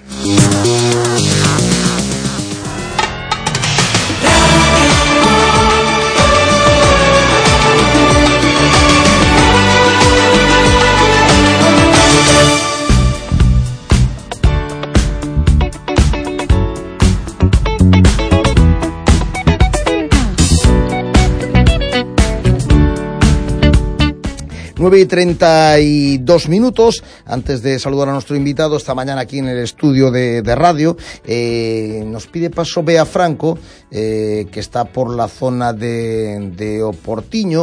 nueve y treinta y dos minutos. Antes de saludar a nuestro invitado esta mañana aquí en el estudio de, de radio, eh, nos pide paso Bea Franco, eh, que está por la zona de, de Oportiño.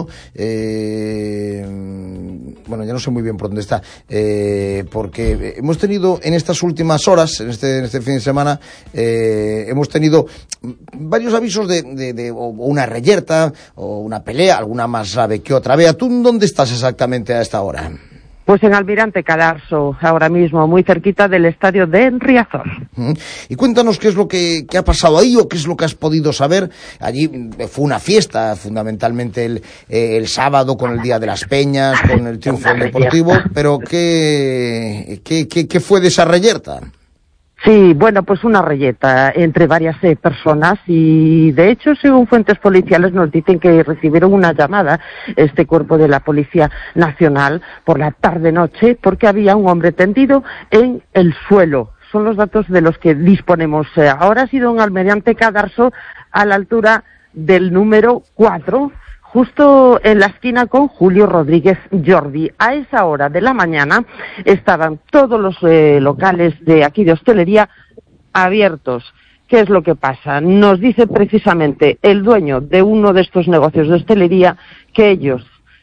Eh, bueno, ya no sé muy bien por dónde está, eh, porque hemos tenido en estas últimas horas, en este, en este fin de semana, eh, hemos tenido varios avisos de, de, de o una reyerta o una pelea, alguna más grave que otra. Bea, ¿tú dónde estás exactamente a esta hora? Pues en Almirante Cadarso, ahora mismo, muy cerquita del estadio de Riazor. Y cuéntanos qué es lo que, que ha pasado ahí o qué es lo que has podido saber. Allí fue una fiesta, fundamentalmente el, eh, el sábado con el Día de las Peñas, con el triunfo del Deportivo, pero ¿qué, qué, qué, qué fue de esa reyerta? Sí, bueno, pues una reyeta entre varias eh, personas y, de hecho, según fuentes policiales nos dicen que recibieron una llamada este cuerpo de la Policía Nacional por la tarde-noche porque había un hombre tendido en el suelo. Son los datos de los que disponemos. Eh, ahora ha sido en Almirante Cadarso, a la altura del número cuatro, justo en la esquina con Julio Rodríguez Jordi. A esa hora de la mañana estaban todos los eh, locales de aquí de hostelería abiertos. ¿Qué es lo que pasa? Nos dice precisamente el dueño de uno de estos negocios de hostelería que ellos,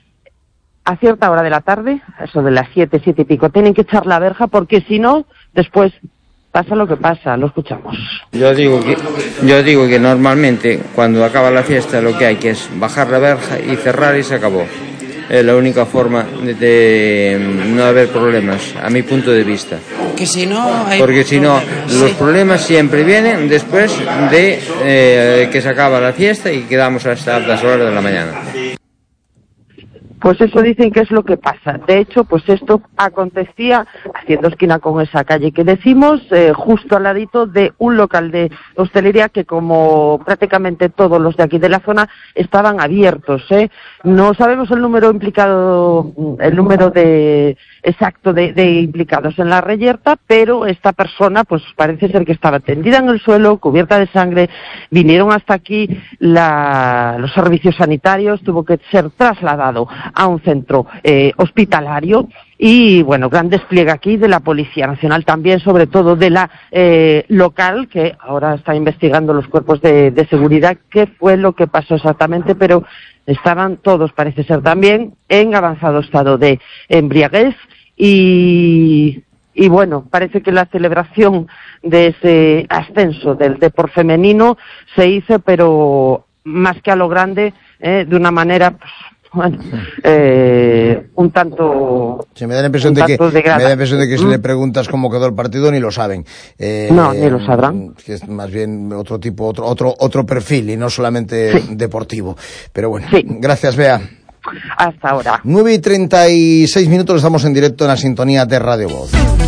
a cierta hora de la tarde, eso de las siete, siete y pico, tienen que echar la verja porque si no, después pasa lo que pasa. Lo escuchamos. Yo digo que yo digo que normalmente cuando acaba la fiesta lo que hay que es bajar la verja y cerrar y se acabó. eh, la única forma de, de no haber problemas, a mi punto de vista. Que si no hay Porque si no, problemas, los sí. problemas siempre vienen después de eh, que se acaba la fiesta y quedamos hasta altas horas de la mañana. Pues eso dicen que es lo que pasa. De hecho, pues esto acontecía haciendo esquina con esa calle que decimos, eh, justo al ladito de un local de hostelería que, como prácticamente todos los de aquí de la zona, estaban abiertos, ¿eh? No sabemos el número implicado, el número de exacto de, de implicados en la reyerta, pero esta persona, pues parece ser que estaba tendida en el suelo, cubierta de sangre. Vinieron hasta aquí la, los servicios sanitarios, tuvo que ser trasladado a un centro eh, hospitalario y, bueno, gran despliegue aquí de la Policía Nacional, también sobre todo de la eh, local, que ahora está investigando los cuerpos de, de seguridad qué fue lo que pasó exactamente, pero estaban todos, parece ser también, en avanzado estado de embriaguez y... Y bueno, parece que la celebración de ese ascenso del deporte femenino se hizo, pero más que a lo grande, eh, de una manera, pues, bueno, eh, un tanto... Sí, me da la impresión, de que, me da la impresión de que si ¿Mm? le preguntas cómo quedó el partido ni lo saben. Eh, no, ni lo sabrán. Que es más bien otro tipo, otro otro otro perfil y no solamente sí. deportivo. Pero bueno, sí. Gracias, Bea. Hasta ahora. nueve y treinta y seis minutos, estamos en directo en la sintonía de Radio Voz.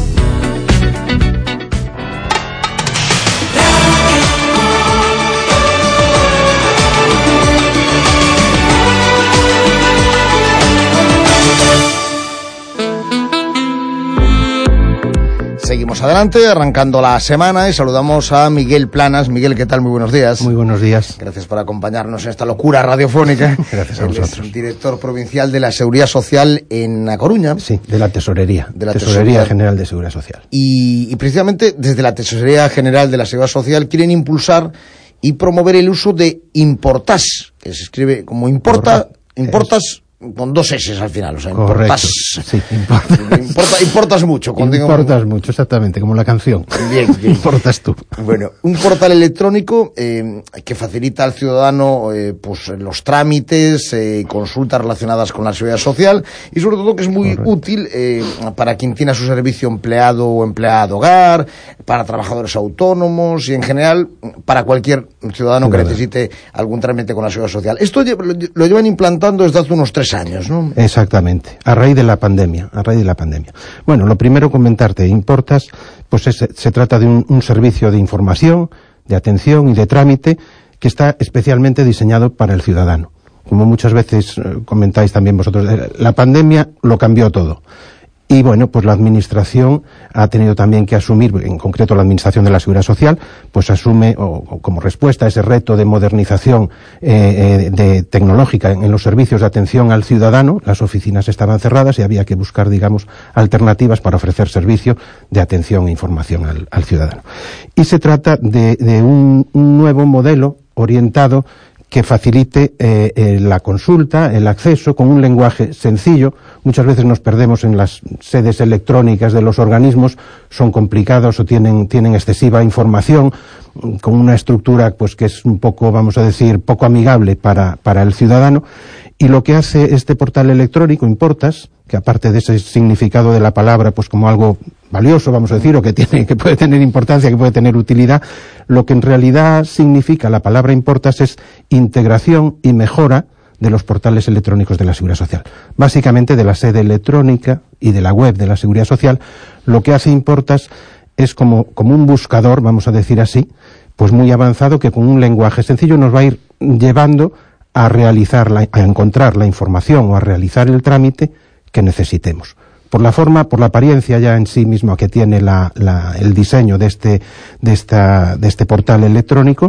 Seguimos adelante, arrancando la semana, y saludamos a Miguel Planas. Miguel, ¿qué tal? Muy buenos días. Muy buenos días. Gracias por acompañarnos en esta locura radiofónica. Gracias a Él vosotros. Es director provincial de la Seguridad Social en A Coruña. Sí, de la Tesorería. De la Tesorería, Tesorería General de Seguridad Social. Y, y precisamente desde la Tesorería General de la Seguridad Social quieren impulsar y promover el uso de Importas, que se escribe como importa, Importas... con dos S al final, o sea, importas, sí, importas. Importa, importas mucho. Cuando importas digo, mucho, exactamente, como la canción. Bien, bien. Importas tú. Bueno, un portal electrónico eh, que facilita al ciudadano eh, pues los trámites, eh, consultas relacionadas con la seguridad social y sobre todo que es muy Correcto. útil eh, para quien tiene a su servicio empleado o empleada de hogar, para trabajadores autónomos y en general para cualquier ciudadano que necesite algún trámite con la seguridad social. Esto lo llevan implantando desde hace unos tres años, ¿no? Exactamente, a raíz de la pandemia, a raíz de la pandemia. Bueno, lo primero comentarte, Importas, pues es, se trata de un, un servicio de información, de atención y de trámite que está especialmente diseñado para el ciudadano. Como muchas veces eh, comentáis también vosotros, eh, la pandemia lo cambió todo. Y bueno, pues la Administración ha tenido también que asumir, en concreto la Administración de la Seguridad Social, pues asume o, o como respuesta a ese reto de modernización eh, eh, de tecnológica en, en los servicios de atención al ciudadano. Las oficinas estaban cerradas y había que buscar, digamos, alternativas para ofrecer servicio de atención e información al, al ciudadano. Y se trata de, de un, un nuevo modelo orientado que facilite eh, eh, la consulta, el acceso, con un lenguaje sencillo. Muchas veces nos perdemos en las sedes electrónicas de los organismos, son complicados o tienen, tienen excesiva información, con una estructura pues que es un poco, vamos a decir, poco amigable para, para el ciudadano. Y lo que hace este portal electrónico, Importas, que aparte de ese significado de la palabra, pues como algo valioso, vamos a decir, o que tiene, que puede tener importancia, que puede tener utilidad, lo que en realidad significa la palabra Importas es integración y mejora de los portales electrónicos de la Seguridad Social. Básicamente de la sede electrónica y de la web de la Seguridad Social, lo que hace Importas es como, como un buscador, vamos a decir así, pues muy avanzado, que con un lenguaje sencillo nos va a ir llevando a realizar, la, a encontrar la información o a realizar el trámite que necesitemos. Por la forma, por la apariencia ya en sí mismo que tiene la, la, el diseño de este, de esta, de este portal electrónico,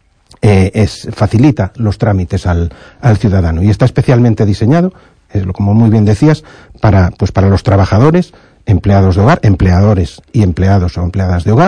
eh, es, facilita los trámites al, al ciudadano y está especialmente diseñado, eh, como muy bien decías, para, pues para los trabajadores, empleados de hogar, empleadores y empleados o empleadas de hogar,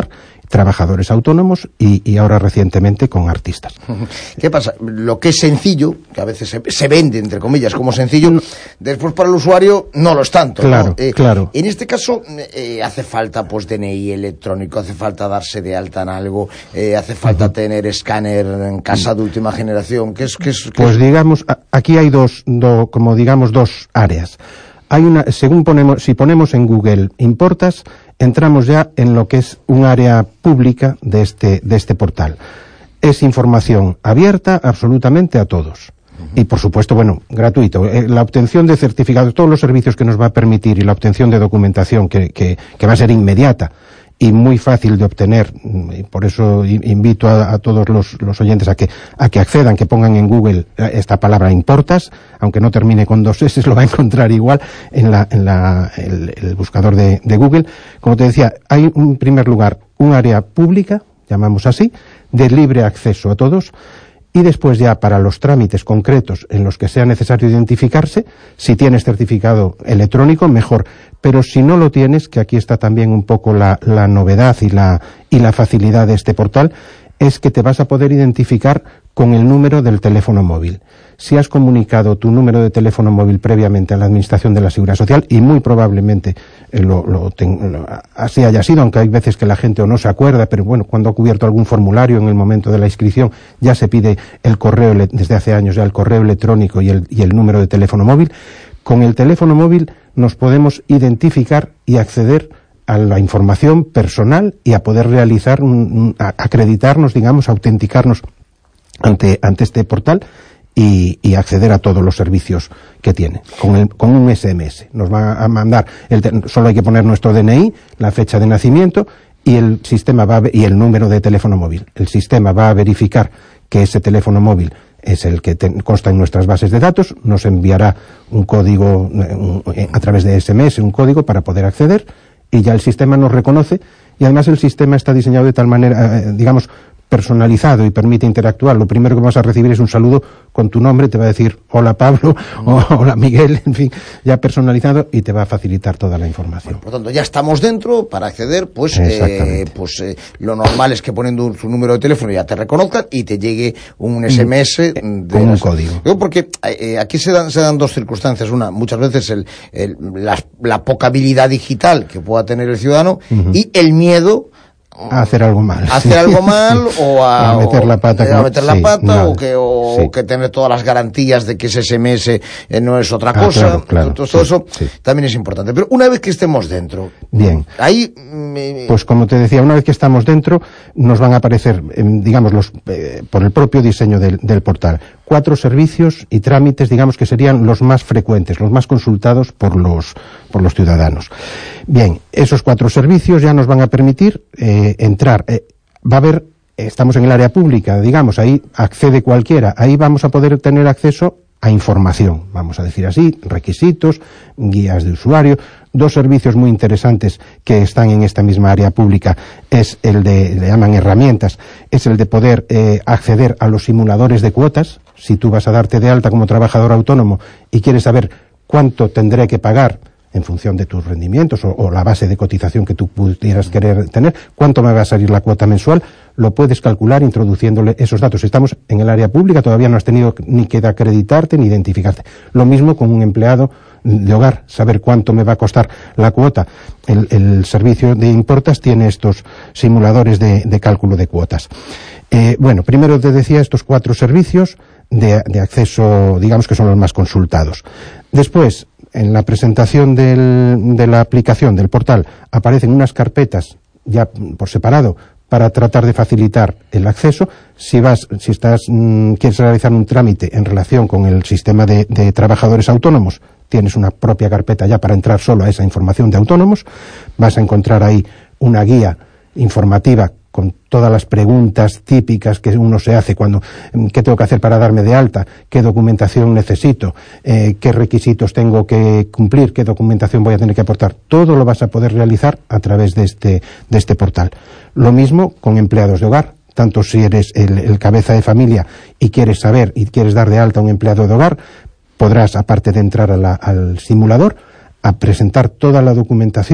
trabajadores autónomos y, y ahora recientemente con artistas. ¿Qué pasa? Lo que es sencillo, que a veces se, se vende, entre comillas, como sencillo, después para el usuario no lo es tanto. Claro, ¿no? Eh, claro. En este caso eh, hace falta pues D N I electrónico, hace falta darse de alta en algo, eh, hace falta uh-huh. tener escáner en casa de última generación. ¿Qué es, qué es, qué pues es? digamos, aquí hay dos, do, como digamos, dos áreas. Hay una, según ponemos, si ponemos en Google Importas, entramos ya en lo que es un área pública de este, de este portal. Es información abierta absolutamente a todos. Y por supuesto, bueno, gratuito. Eh, la obtención de certificados, todos los servicios que nos va a permitir y la obtención de documentación que, que, que va a ser inmediata y muy fácil de obtener, y por eso invito a, a todos los, los oyentes a que, a que accedan, que pongan en Google esta palabra Importas, aunque no termine con dos S, lo va a encontrar igual en la, en la, el, el buscador de, de Google. Como te decía, hay en primer lugar un área pública, llamamos así, de libre acceso a todos, y después ya para los trámites concretos en los que sea necesario identificarse, si tienes certificado electrónico, mejor. Pero si no lo tienes, que aquí está también un poco la, la novedad y la, y la facilidad de este portal, es que te vas a poder identificar con el número del teléfono móvil. Si has comunicado tu número de teléfono móvil previamente a la Administración de la Seguridad Social, y muy probablemente eh, lo, lo, ten, lo, así haya sido, aunque hay veces que la gente o no se acuerda, pero bueno, cuando ha cubierto algún formulario en el momento de la inscripción, ya se pide el correo, desde hace años ya el correo electrónico y el, y el número de teléfono móvil. Con el teléfono móvil nos podemos identificar y acceder a la información personal y a poder realizar, un, a acreditarnos, digamos, autenticarnos ante, ante este portal y, y acceder a todos los servicios que tiene, con, el, con un S M S. Nos va a mandar, el, solo hay que poner nuestro D N I, la fecha de nacimiento y el sistema va a, y el número de teléfono móvil. El sistema va a verificar que ese teléfono móvil es el que te, consta en nuestras bases de datos, nos enviará un código un, a través de S M S, un código para poder acceder, y ya el sistema nos reconoce, y además el sistema está diseñado de tal manera, eh, digamos, personalizado y permite interactuar. Lo primero que vas a recibir es un saludo con tu nombre, te va a decir hola Pablo, o hola Miguel, en fin, ya personalizado, y te va a facilitar toda la información. Por lo tanto, ya estamos dentro para acceder, pues, eh, pues eh, lo normal es que poniendo su número de teléfono ya te reconozcan y te llegue un S M S de con un código. Digo, porque eh, aquí se dan, se dan dos circunstancias. Una, muchas veces el, el, la, la poca habilidad digital que pueda tener el ciudadano, uh-huh. y el miedo a hacer algo mal. A hacer algo mal o a, a meter la pata. O, a meter la sí, pata no, o, que, o sí. que tener todas las garantías de que ese S M S eh, no es otra cosa. Ah, claro, claro, Entonces, todo sí, eso sí. también es importante. Pero una vez que estemos dentro, bien, ahí... Me... Pues como te decía, una vez que estamos dentro, nos van a aparecer, eh, digamos, los, eh, por el propio diseño del, del portal, cuatro servicios y trámites, digamos, que serían los más frecuentes, los más consultados por los, por los ciudadanos. Bien, esos cuatro servicios ya nos van a permitir eh, entrar. Eh, va a haber, estamos en el área pública, digamos, ahí accede cualquiera, ahí vamos a poder tener acceso a información, vamos a decir así, requisitos, guías de usuario. Dos servicios muy interesantes que están en esta misma área pública es el de, le llaman herramientas, es el de poder eh, acceder a los simuladores de cuotas. Si tú vas a darte de alta como trabajador autónomo y quieres saber cuánto tendré que pagar en función de tus rendimientos o, o la base de cotización que tú pudieras querer tener, cuánto me va a salir la cuota mensual, lo puedes calcular introduciéndole esos datos. Estamos en el área pública, todavía no has tenido ni que acreditarte ni identificarte. Lo mismo con un empleado de hogar, saber cuánto me va a costar la cuota. El, el servicio de Importas tiene estos simuladores de, de cálculo de cuotas. Eh, bueno, primero te decía estos cuatro servicios de, de acceso, digamos que son los más consultados. Después, en la presentación del, de la aplicación, del portal, aparecen unas carpetas ya por separado para tratar de facilitar el acceso. Si vas, si estás, mmm, quieres realizar un trámite en relación con el sistema de, de trabajadores autónomos, tienes una propia carpeta ya para entrar solo a esa información de autónomos. Vas a encontrar ahí una guía informativa con todas las preguntas típicas que uno se hace cuando, ¿qué tengo que hacer para darme de alta? ¿Qué documentación necesito? Eh, ¿Qué requisitos tengo que cumplir? ¿Qué documentación voy a tener que aportar? Todo lo vas a poder realizar a través de este, de este portal. Lo mismo con empleados de hogar. Tanto si eres el, el cabeza de familia y quieres saber y quieres dar de alta a un empleado de hogar, podrás, aparte de entrar a la, al simulador, a presentar toda la documentación,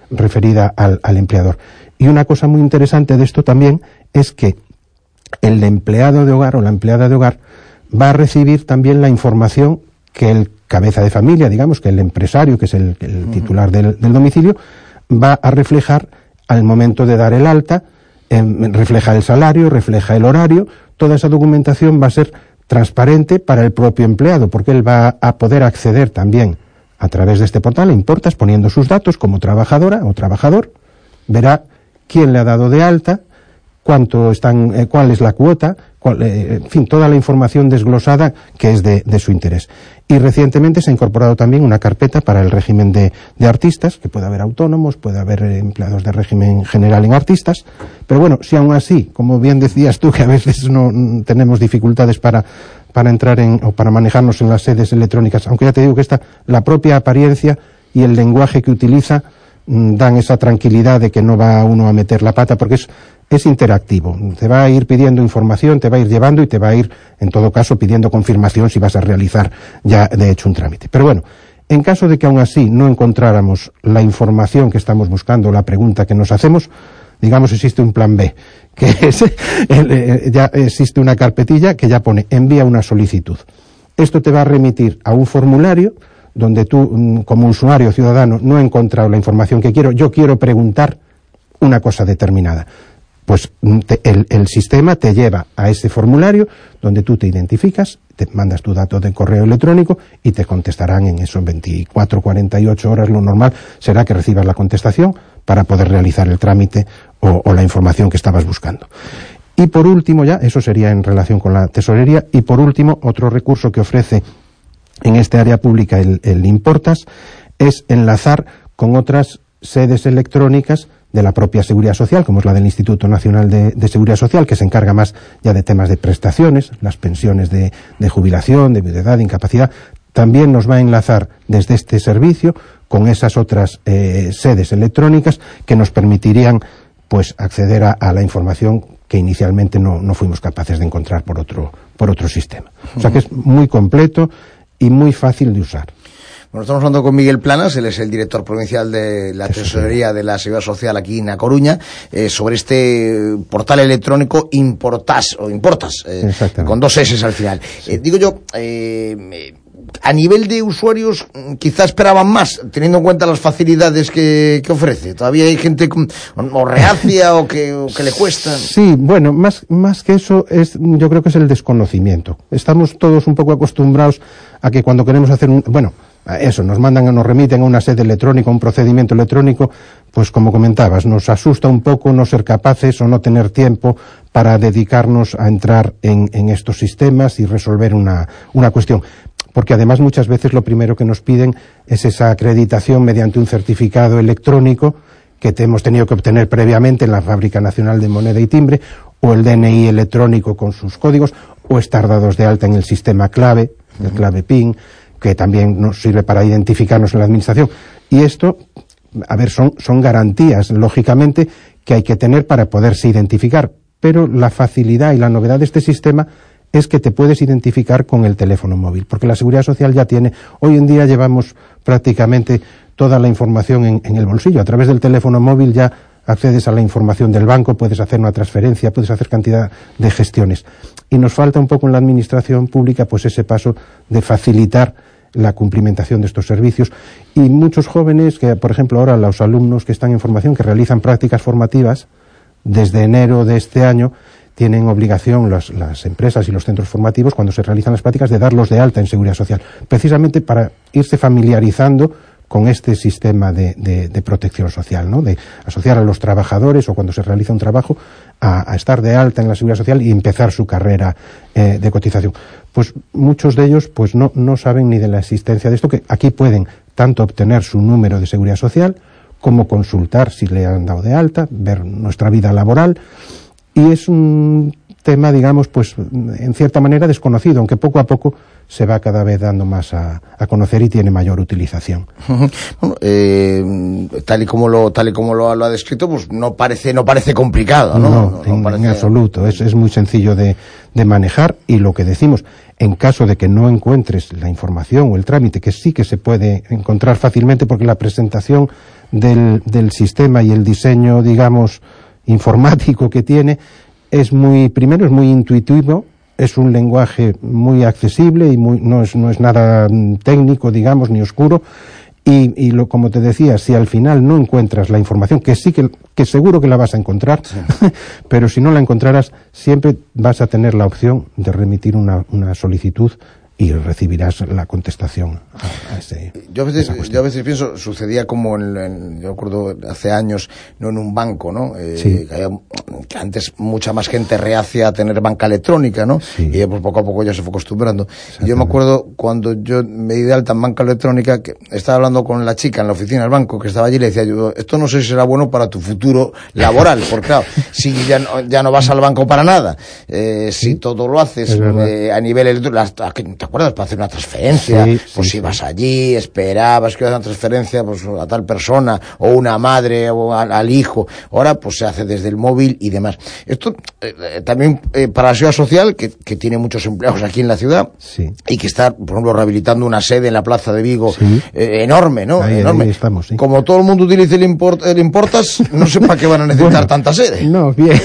referida al, al empleador. Y una cosa muy interesante de esto también es que el empleado de hogar o la empleada de hogar va a recibir también la información que el cabeza de familia, digamos, que el empresario, que es el, el titular del, del domicilio, va a reflejar al momento de dar el alta, eh, refleja el salario, refleja el horario, toda esa documentación va a ser transparente para el propio empleado, porque él va a poder acceder también a través de este portal, Importas, poniendo sus datos como trabajadora o trabajador, verá quién le ha dado de alta, cuánto están, eh, cuál es la cuota, cuál, eh, en fin, toda la información desglosada que es de, de su interés. Y recientemente se ha incorporado también una carpeta para el régimen de, de artistas, que puede haber autónomos, puede haber eh, empleados de régimen general en artistas, pero bueno, si aún así, como bien decías tú, que a veces no mm, tenemos dificultades para, para entrar en, o para manejarnos en las sedes electrónicas, aunque ya te digo que esta, la propia apariencia y el lenguaje que utiliza mm, dan esa tranquilidad de que no va uno a meter la pata, porque es es interactivo, te va a ir pidiendo información, te va a ir llevando y te va a ir, en todo caso, pidiendo confirmación si vas a realizar ya de hecho un trámite. Pero bueno, en caso de que aún así no encontráramos la información que estamos buscando, la pregunta que nos hacemos, digamos existe un plan B, que es, ya existe una carpetilla que ya pone envía una solicitud. Esto te va a remitir a un formulario donde tú, como usuario ciudadano, no he encontrado la información que quiero, yo quiero preguntar una cosa determinada. Pues te, el, el sistema te lleva a ese formulario donde tú te identificas, te mandas tu dato de correo electrónico y te contestarán en esos veinticuatro, cuarenta y ocho horas. Lo normal será que recibas la contestación para poder realizar el trámite o, o la información que estabas buscando. Y por último, ya, eso sería en relación con la tesorería, y por último, otro recurso que ofrece en este área pública el, el Importas es enlazar con otras sedes electrónicas de la propia Seguridad Social, como es la del Instituto Nacional de, de Seguridad Social, que se encarga más ya de temas de prestaciones, las pensiones de, de jubilación, de viudedad, de incapacidad. También nos va a enlazar desde este servicio con esas otras eh, sedes electrónicas que nos permitirían pues acceder a, a la información que inicialmente no, no fuimos capaces de encontrar por otro, por otro sistema. O sea que es muy completo y muy fácil de usar. Bueno, estamos hablando con Miguel Planas, él es el director provincial de la Tesorería de la Seguridad Social aquí en A Coruña, eh, sobre este portal electrónico Importas, o Importas, eh, con dos S al final. Sí. Eh, digo yo, eh, a nivel de usuarios, quizás esperaban más, teniendo en cuenta las facilidades que, que ofrece. Todavía hay gente con, o reacia o que, o que le cuesta. Sí, bueno, más, más que eso, es, yo creo que es el desconocimiento. Estamos todos un poco acostumbrados a que cuando queremos hacer un... bueno, eso, nos mandan, nos remiten a una sede electrónica, a un procedimiento electrónico, pues como comentabas, nos asusta un poco no ser capaces o no tener tiempo para dedicarnos a entrar en, en estos sistemas y resolver una, una cuestión. Porque además muchas veces lo primero que nos piden es esa acreditación mediante un certificado electrónico que te hemos tenido que obtener previamente en la Fábrica Nacional de Moneda y Timbre, o el D N I electrónico con sus códigos, o estar dados de alta en el sistema clave, el clave PIN, que también nos sirve para identificarnos en la administración. Y esto, a ver, son, son garantías, lógicamente, que hay que tener para poderse identificar. Pero la facilidad y la novedad de este sistema es que te puedes identificar con el teléfono móvil, porque la Seguridad Social ya tiene, hoy en día llevamos prácticamente toda la información en, en el bolsillo. A través del teléfono móvil ya accedes a la información del banco, puedes hacer una transferencia, puedes hacer cantidad de gestiones. Y nos falta un poco en la administración pública pues ese paso de facilitar la cumplimentación de estos servicios. Y muchos jóvenes, que por ejemplo ahora los alumnos que están en formación, que realizan prácticas formativas, desde enero de este año, tienen obligación las, las empresas y los centros formativos, cuando se realizan las prácticas, de darlos de alta en Seguridad Social, precisamente para irse familiarizando con este sistema de, de, de protección social, ¿no? De asociar a los trabajadores o cuando se realiza un trabajo a, a estar de alta en la Seguridad Social y empezar su carrera eh, de cotización. Pues muchos de ellos pues no, no saben ni de la existencia de esto, que aquí pueden tanto obtener su número de Seguridad Social como consultar si le han dado de alta, ver nuestra vida laboral, y es un tema, digamos, pues en cierta manera desconocido, aunque poco a poco se va cada vez dando más a, a conocer y tiene mayor utilización. Bueno, eh, tal y como lo tal y como lo, lo ha descrito, pues no parece no parece complicado, ¿no? No, no, en, no parece... en absoluto, es, es muy sencillo de, de manejar, y lo que decimos, en caso de que no encuentres la información o el trámite, que sí que se puede encontrar fácilmente porque la presentación del, del sistema y el diseño, digamos, informático que tiene, es muy, primero es muy intuitivo, es un lenguaje muy accesible y muy, no es, no es nada técnico, digamos, ni oscuro. Y, y lo, como te decía, si al final no encuentras la información, que sí que, que seguro que la vas a encontrar, sí. Pero si no la encontraras, siempre vas a tener la opción de remitir una, una solicitud y recibirás la contestación a, a ese. Yo a veces, yo a veces pienso, sucedía como en, en, yo recuerdo hace años, no en un banco, ¿no? Eh, sí. que, había, que antes mucha más gente reacia a tener banca electrónica, ¿no? Sí. Y pues poco a poco ya se fue acostumbrando. Y yo me acuerdo cuando yo me di de alta en banca electrónica, que estaba hablando con la chica en la oficina del banco que estaba allí y le decía yo, esto no sé si será bueno para tu futuro laboral, porque claro, si ya no, ya no vas al banco para nada, eh, si todo lo haces eh, a nivel electrónico, ¿te acuerdas? Para hacer una transferencia, sí, pues sí, ibas sí. allí, esperabas que ibas a hacer una transferencia pues, a tal persona, o una madre, o al, al hijo. Ahora, pues se hace desde el móvil y demás. Esto eh, también eh, para la Seguridad Social, que, que tiene muchos empleados aquí en la ciudad, sí. y que está, por ejemplo, rehabilitando una sede en la Plaza de Vigo, sí. eh, enorme, ¿no? Ahí, enorme. Ahí estamos, sí. Como todo el mundo utiliza el, import, el Importas, no sé para qué van a necesitar bueno, tanta sede. No, bien.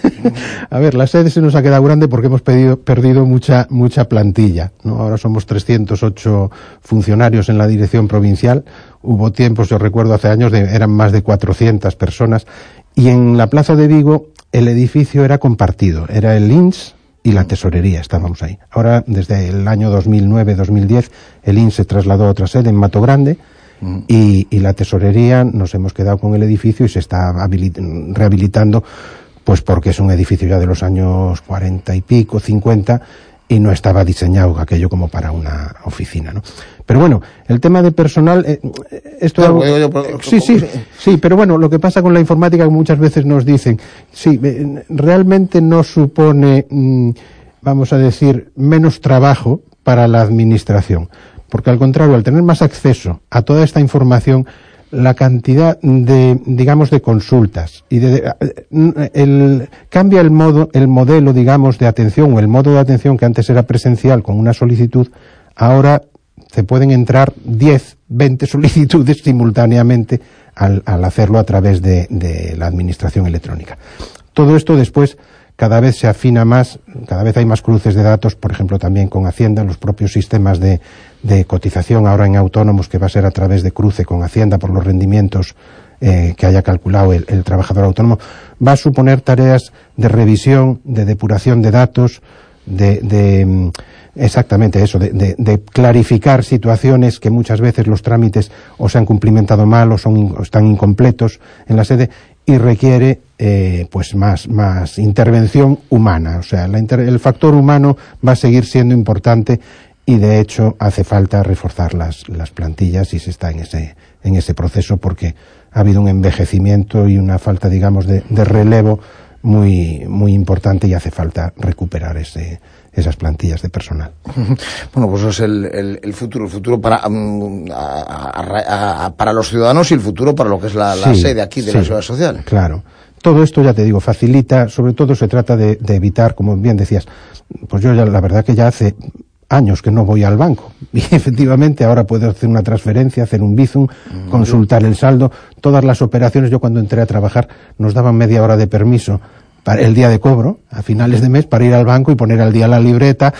A ver, la sede se nos ha quedado grande porque hemos pedido, perdido mucha mucha plantilla, ¿no? Ahora somos trescientos ocho funcionarios en la dirección provincial. Hubo tiempos, yo recuerdo hace años, de, eran más de cuatrocientas personas. Y en la Plaza de Vigo el edificio era compartido. Era el I N S y la tesorería, estábamos ahí. Ahora, desde el año dos mil nueve dos mil diez, el I N S se trasladó a otra sede en Mato Grande. Mm. Y, y la tesorería, nos hemos quedado con el edificio y se está habilit- rehabilitando, pues porque es un edificio ya de los años cuarenta y pico, cincuenta, y no estaba diseñado aquello como para una oficina, ¿no? Pero bueno, el tema de personal, eh, esto claro, algo, yo, yo, yo, sí, sí, sí, pero bueno, lo que pasa con la informática que muchas veces nos dicen, sí, eh, realmente no supone, mm, vamos a decir, menos trabajo para la administración, porque al contrario, al tener más acceso a toda esta información, la cantidad de, digamos, de consultas y de, de el, cambia el modo, el modelo, digamos, de atención o el modo de atención que antes era presencial con una solicitud, ahora se pueden entrar diez, veinte solicitudes simultáneamente al, al hacerlo a través de, de la administración electrónica. Todo esto después cada vez se afina más, cada vez hay más cruces de datos, por ejemplo también con Hacienda, los propios sistemas de, de cotización ahora en autónomos, que va a ser a través de cruce con Hacienda por los rendimientos eh, que haya calculado el, el trabajador autónomo, va a suponer tareas de revisión, de depuración de datos, de, de exactamente eso, de, de, de clarificar situaciones que muchas veces los trámites o se han cumplimentado mal o, son, o están incompletos en la sede, y requiere eh, pues más más intervención humana. O sea, la inter- el factor humano va a seguir siendo importante y de hecho hace falta reforzar las las plantillas y se está en ese en ese proceso porque ha habido un envejecimiento y una falta, digamos, de, de relevo muy muy importante y hace falta recuperar ese esas plantillas de personal. Bueno, pues eso es el, el, el futuro, el futuro para um, a, a, a, para los ciudadanos y el futuro para lo que es la, la sí, sede aquí de sí, la Seguridad Social. Claro. Todo esto, ya te digo, facilita, sobre todo se trata de, de evitar, como bien decías, pues yo ya, la verdad que ya hace años que no voy al banco y efectivamente ahora puedo hacer una transferencia, hacer un bizum, mm, consultar el saldo, todas las operaciones. Yo cuando entré a trabajar nos daban media hora de permiso para el día de cobro, a finales de mes, para ir al banco y poner al día la libreta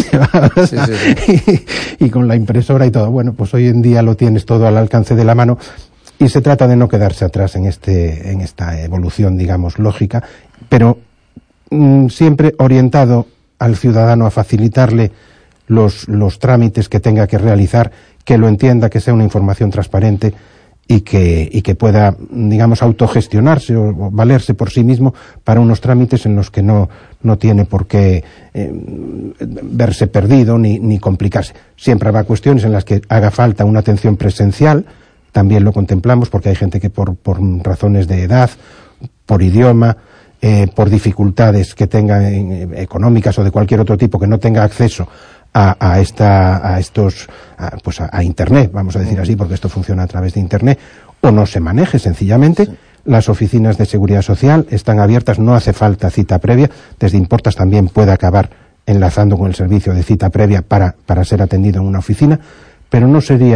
sí, sí, sí. Y, y con la impresora y todo. Bueno, pues hoy en día lo tienes todo al alcance de la mano y se trata de no quedarse atrás en este en esta evolución, digamos, lógica, pero mmm, siempre orientado al ciudadano a facilitarle los los trámites que tenga que realizar, que lo entienda, que sea una información transparente y que y que pueda, digamos, autogestionarse o, o valerse por sí mismo para unos trámites en los que no no tiene por qué eh, verse perdido ni ni complicarse. Siempre habrá cuestiones en las que haga falta una atención presencial, también lo contemplamos porque hay gente que por por razones de edad, por idioma, eh, por dificultades que tenga eh, económicas o de cualquier otro tipo, que no tenga acceso A, a esta a estos a, pues a, a internet, vamos a decir así, porque esto funciona a través de internet, o no se maneje sencillamente. Sí. Las oficinas de seguridad social están abiertas, no hace falta cita previa. Desde Importas también puede acabar enlazando con el servicio de cita previa para para ser atendido en una oficina, pero no sería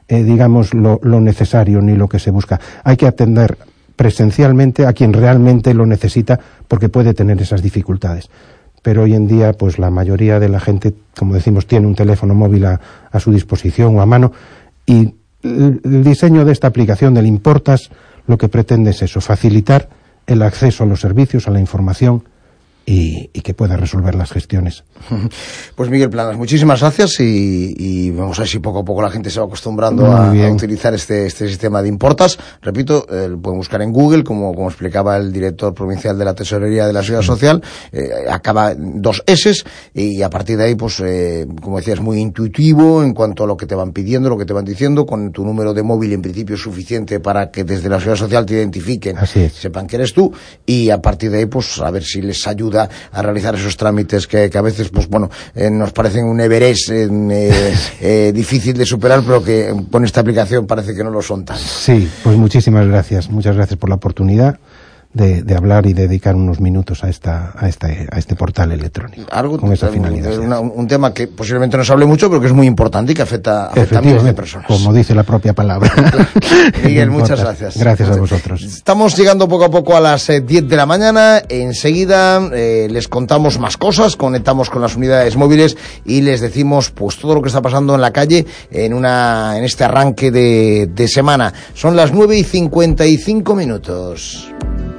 eh, digamos, lo, lo necesario ni lo que se busca. Hay que atender presencialmente a quien realmente lo necesita porque puede tener esas dificultades. Pero hoy en día, pues la mayoría de la gente, como decimos, tiene un teléfono móvil a, a su disposición o a mano, y el, el diseño de esta aplicación del Importas lo que pretende es eso, facilitar el acceso a los servicios, a la información, y, y que pueda resolver las gestiones. Pues Miguel Planas, muchísimas gracias y, y vamos a ver si poco a poco la gente se va acostumbrando a, a utilizar este, este sistema de Importas. Repito, eh, lo pueden buscar en Google, como, como explicaba el director provincial de la Tesorería de la Seguridad Social, eh, acaba dos eses y a partir de ahí, pues, eh, como decía, es muy intuitivo en cuanto a lo que te van pidiendo, lo que te van diciendo, con tu número de móvil en principio es suficiente para que desde la Seguridad Social te identifiquen, sepan que eres tú, y a partir de ahí, pues, a ver si les ayuda a realizar esos trámites que, que a veces, pues bueno, eh, nos parecen un Everest eh, eh, difícil de superar, pero que con esta aplicación parece que no lo son tanto. Sí, pues muchísimas gracias, muchas gracias por la oportunidad de, de hablar y dedicar unos minutos a esta a este a este portal electrónico. Algo con esa finalidad. Una, un tema que posiblemente no se hable mucho, pero que es muy importante y que afecta, afecta a miles de personas. Como dice la propia palabra. Miguel, muchas gracias. Gracias a vosotros. Estamos llegando poco a poco a las eh, diez de la mañana. Enseguida eh, les contamos más cosas, conectamos con las unidades móviles y les decimos pues todo lo que está pasando en la calle en una en este arranque de, de semana. Son las nueve y cincuenta y cinco minutos.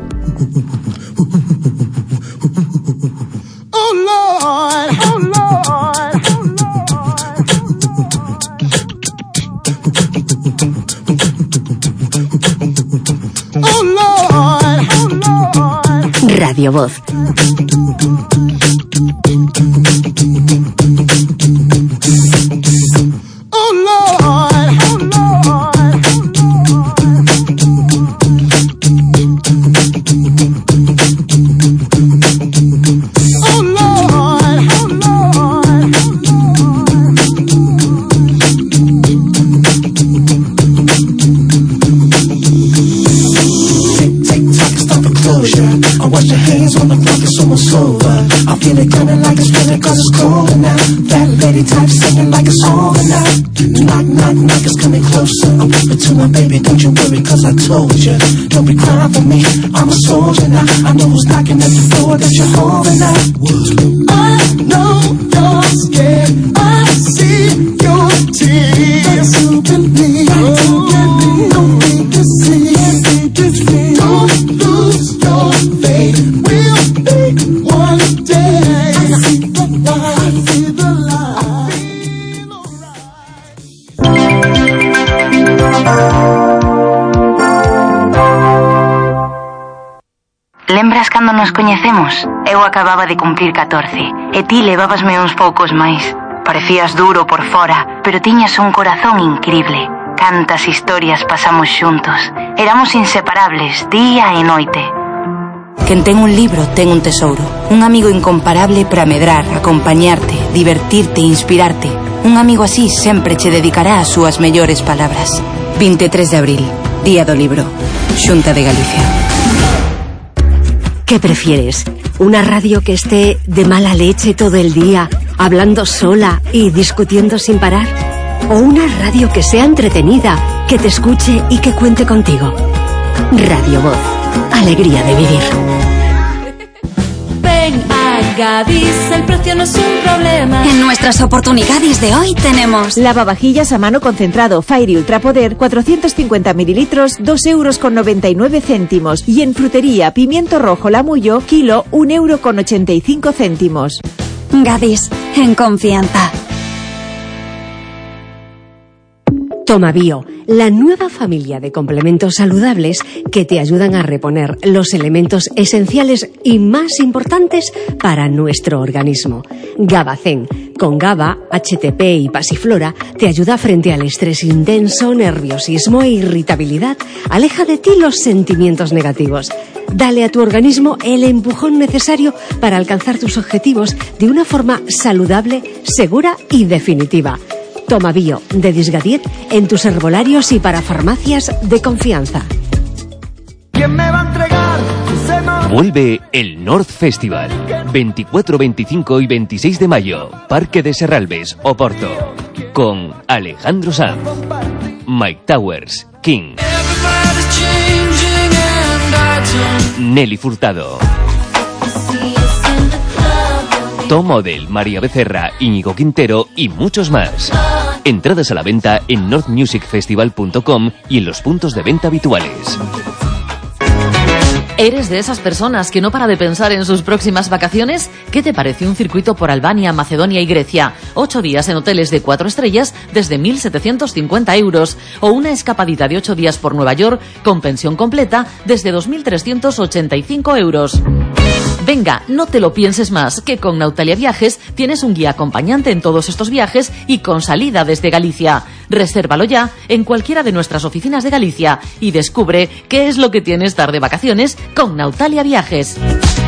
Oh Lord, oh Lord, oh Lord, oh Lord. Radio Voz. Oh Lord, oh Lord. Wash your hands on the clock, it's almost over. I feel it coming like it's winter cause it's colder now. That lady type singing like it's over now. Knock, knock, knock, it's coming closer. I'm whispering to my baby, don't you worry cause I told you. Don't be crying for me, I'm a soldier now. I know who's knocking at the door that you're holding now. I know you're scared, I see your tears. Don't believe, don't believe, don't need to see it, need to feel. Don't lose your faith, we'll be one day. I see the light, I see the light, Lembras cando nos coñecemos? Eu acababa de cumplir catorce e ti levabasme uns poucos máis. Parecías duro por fora, pero tiñas un corazón increíble. Cantas historias pasamos xuntos. Éramos inseparables, día e noite. Quen ten un libro ten un tesouro. Un amigo incomparable para medrar, acompañarte, divertirte e inspirarte. Un amigo así sempre che dedicará as súas mellores palabras. veintitrés de abril, Día do Libro, Xunta de Galicia. ¿Qué prefieres? ¿Una radio que esté de mala leche todo el día, hablando sola y discutiendo sin parar? ¿O una radio que sea entretenida, que te escuche y que cuente contigo? Radio Voz. Alegría de vivir. Ven a Gadis, el precio no es un problema. En nuestras oportunidades de hoy tenemos lavavajillas a mano concentrado Fairy Ultra Poder cuatrocientos cincuenta mililitros, dos euros con noventa y nueve céntimos. Y en frutería, pimiento rojo Lamullo, kilo, un euro con ochenta y cinco céntimos. Gadis, en confianza. Toma Bio, la nueva familia de complementos saludables que te ayudan a reponer los elementos esenciales y más importantes para nuestro organismo. Gabacén, con GABA, H T P y pasiflora, te ayuda frente al estrés intenso, nerviosismo e irritabilidad. Aleja de ti los sentimientos negativos. Dale a tu organismo el empujón necesario para alcanzar tus objetivos de una forma saludable, segura y definitiva. Toma Bio, de Disgadiet, en tus herbolarios y para farmacias de confianza. ¿Quién me va a entregar? Vuelve el North Festival. veinticuatro, veinticinco y veintiséis de mayo. Parque de Serralbes, Oporto. Con Alejandro Sanz. Mike Towers, King. Nelly Furtado. Tom Model, María Becerra, Íñigo Quintero y muchos más. Entradas a la venta en north music festival punto com y en los puntos de venta habituales. ¿Eres de esas personas que no para de pensar en sus próximas vacaciones? ¿Qué te parece un circuito por Albania, Macedonia y Grecia? Ocho días en hoteles de cuatro estrellas desde mil setecientos cincuenta euros. O una escapadita de ocho días por Nueva York con pensión completa desde dos mil trescientos ochenta y cinco euros. Venga, no te lo pienses más, que con Nautalia Viajes tienes un guía acompañante en todos estos viajes y con salida desde Galicia. Resérvalo ya en cualquiera de nuestras oficinas de Galicia y descubre qué es lo que tienes estar de vacaciones con Nautalia Viajes.